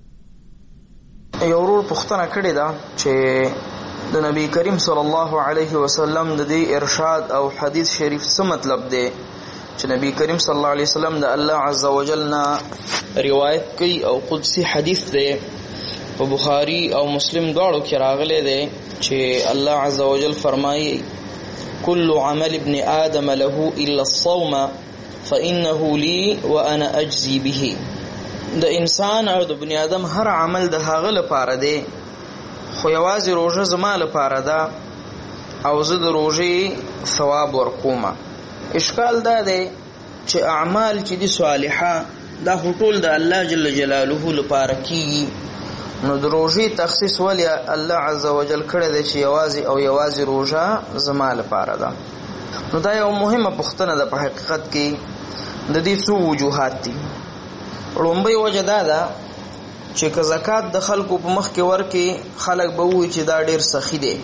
یو ورور پوښتنه کړې ده چې د نبی کریم صلی الله علیه وسلم د دې ارشاد او حدیث شریف څه مطلب دی چې نبی کریم صلی الله علیه وسلم د الله عز وجل نه روایت کوي او قدسی حدیث دی په بخاری او مسلم دواړو کې راغلی دی چې الله عز وجل فرمایي كل عمل ابن آدم له الا الصوم فانه لي وانا اجزي به د انسان او د بنی آدم هر عمل د هغه لپاره دی خو یوازې روژه زما لپاره ده او زه د روژې ثواب ورکوم اشکال دا دی چې اعمال چې دي صالحه دا ټول د الله جل جلاله لپاره کیږي نو د روژې تخصیص ولی الله عز وجل کړی دی چې یوازې او یوازې روژه زما لپاره ده نو دا یو مهمه پوښتنه ده په حقیقت کې د دې څو وجوهات دي لومړی وجه دا ده چې که زکات د خلکو په مخ کې ورکې خلک به ووایي چې دا ډېر سخي دی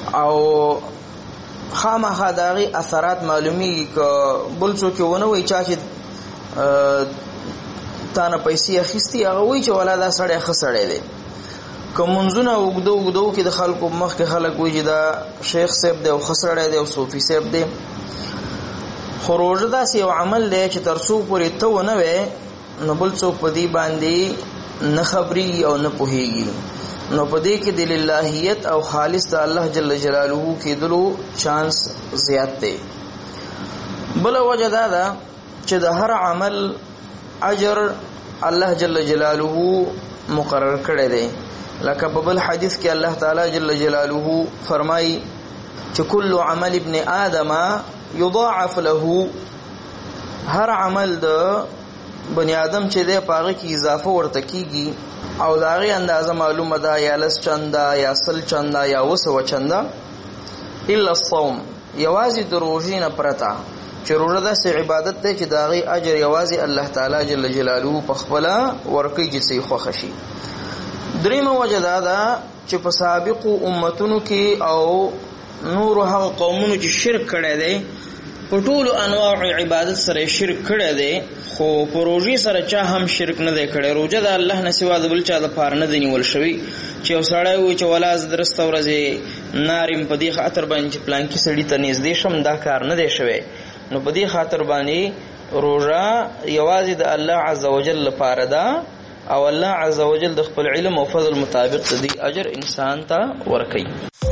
او خامخا د هغې اثرات معلومیږي که بل څوک یې ونه وایي چا چې تا نه پیسې اخیستي هغه وایي چې والا دا سړی ښه سړی دی که منځونه اوږده اوږده وکړي د خلکو په مخ کې خلک وایي چې دا شیخ صاحب دی او ښه سړی دی او صوفي صاحب دی خو روژه داسې یو عمل دی چې تر څو پورې ته ونه وې نو بل څوک په دې باندې نه خبرېږي او نه پوهېږي نو په دې کې د للهیت او خالص د الله جل جلاله کېدلو چانس زیات دی بله وجه دا ده چې د هر عمل اجر الله جل جلاله مقرر کړی دی لکه په بل حدیث کې الله تعالی جل جلاله فرمایي چې کل عمل ابن آدم یضاعف له هر عمل د بنی آدم چې دی پاغه کې اضافه ورته کیږي او دا غي اندازه معلومه ده یا لس چنده یا سل چنده یا وسو چنده الا الصوم یوازې د روزې نه پرته چې روزه د عبادت ته چې دا غي اجر یوازې الله تعالی جل جلاله په خپل ورکه کې سي خوښ شي. دریمه وجه دا ده چې په سابقو امتونو کې او نور هغه قومونو چې شرک کړي دي په ټولو انواع عبادت سره شرک کړي دي خو په روزي سره چا هم شرک نه دی کړي. روزه د الله نه سوا د بل چا د پاره نه دی نیول شوی چې وسړی و چې ولاز درسته ورځي ناریم په دې خاطر باندې پلان کې سړی ته نږدې شم دا کار نه دی شوی. نو په دې خاطر باندې روزه یوازې د الله عزوجل لپاره ده او الله عزوجل د خپل علم او فضل مطابق د دې اجر انسان ته ورکړي.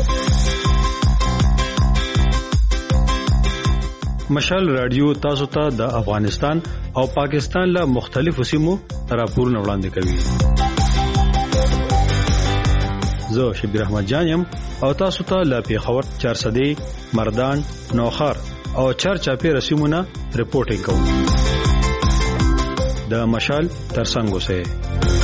مشال رادیو تاسو ته د افغانستان او پاکستان له مختلفو سیمو راپورونه وړاندې کوي. زه شبیر احمد جان یم او تاسو ته له پیښور چارسدې مردان نوخار او چارچاپی رسیمونه رپورټینګ کوم. د مشال ترڅنګ اوسئ.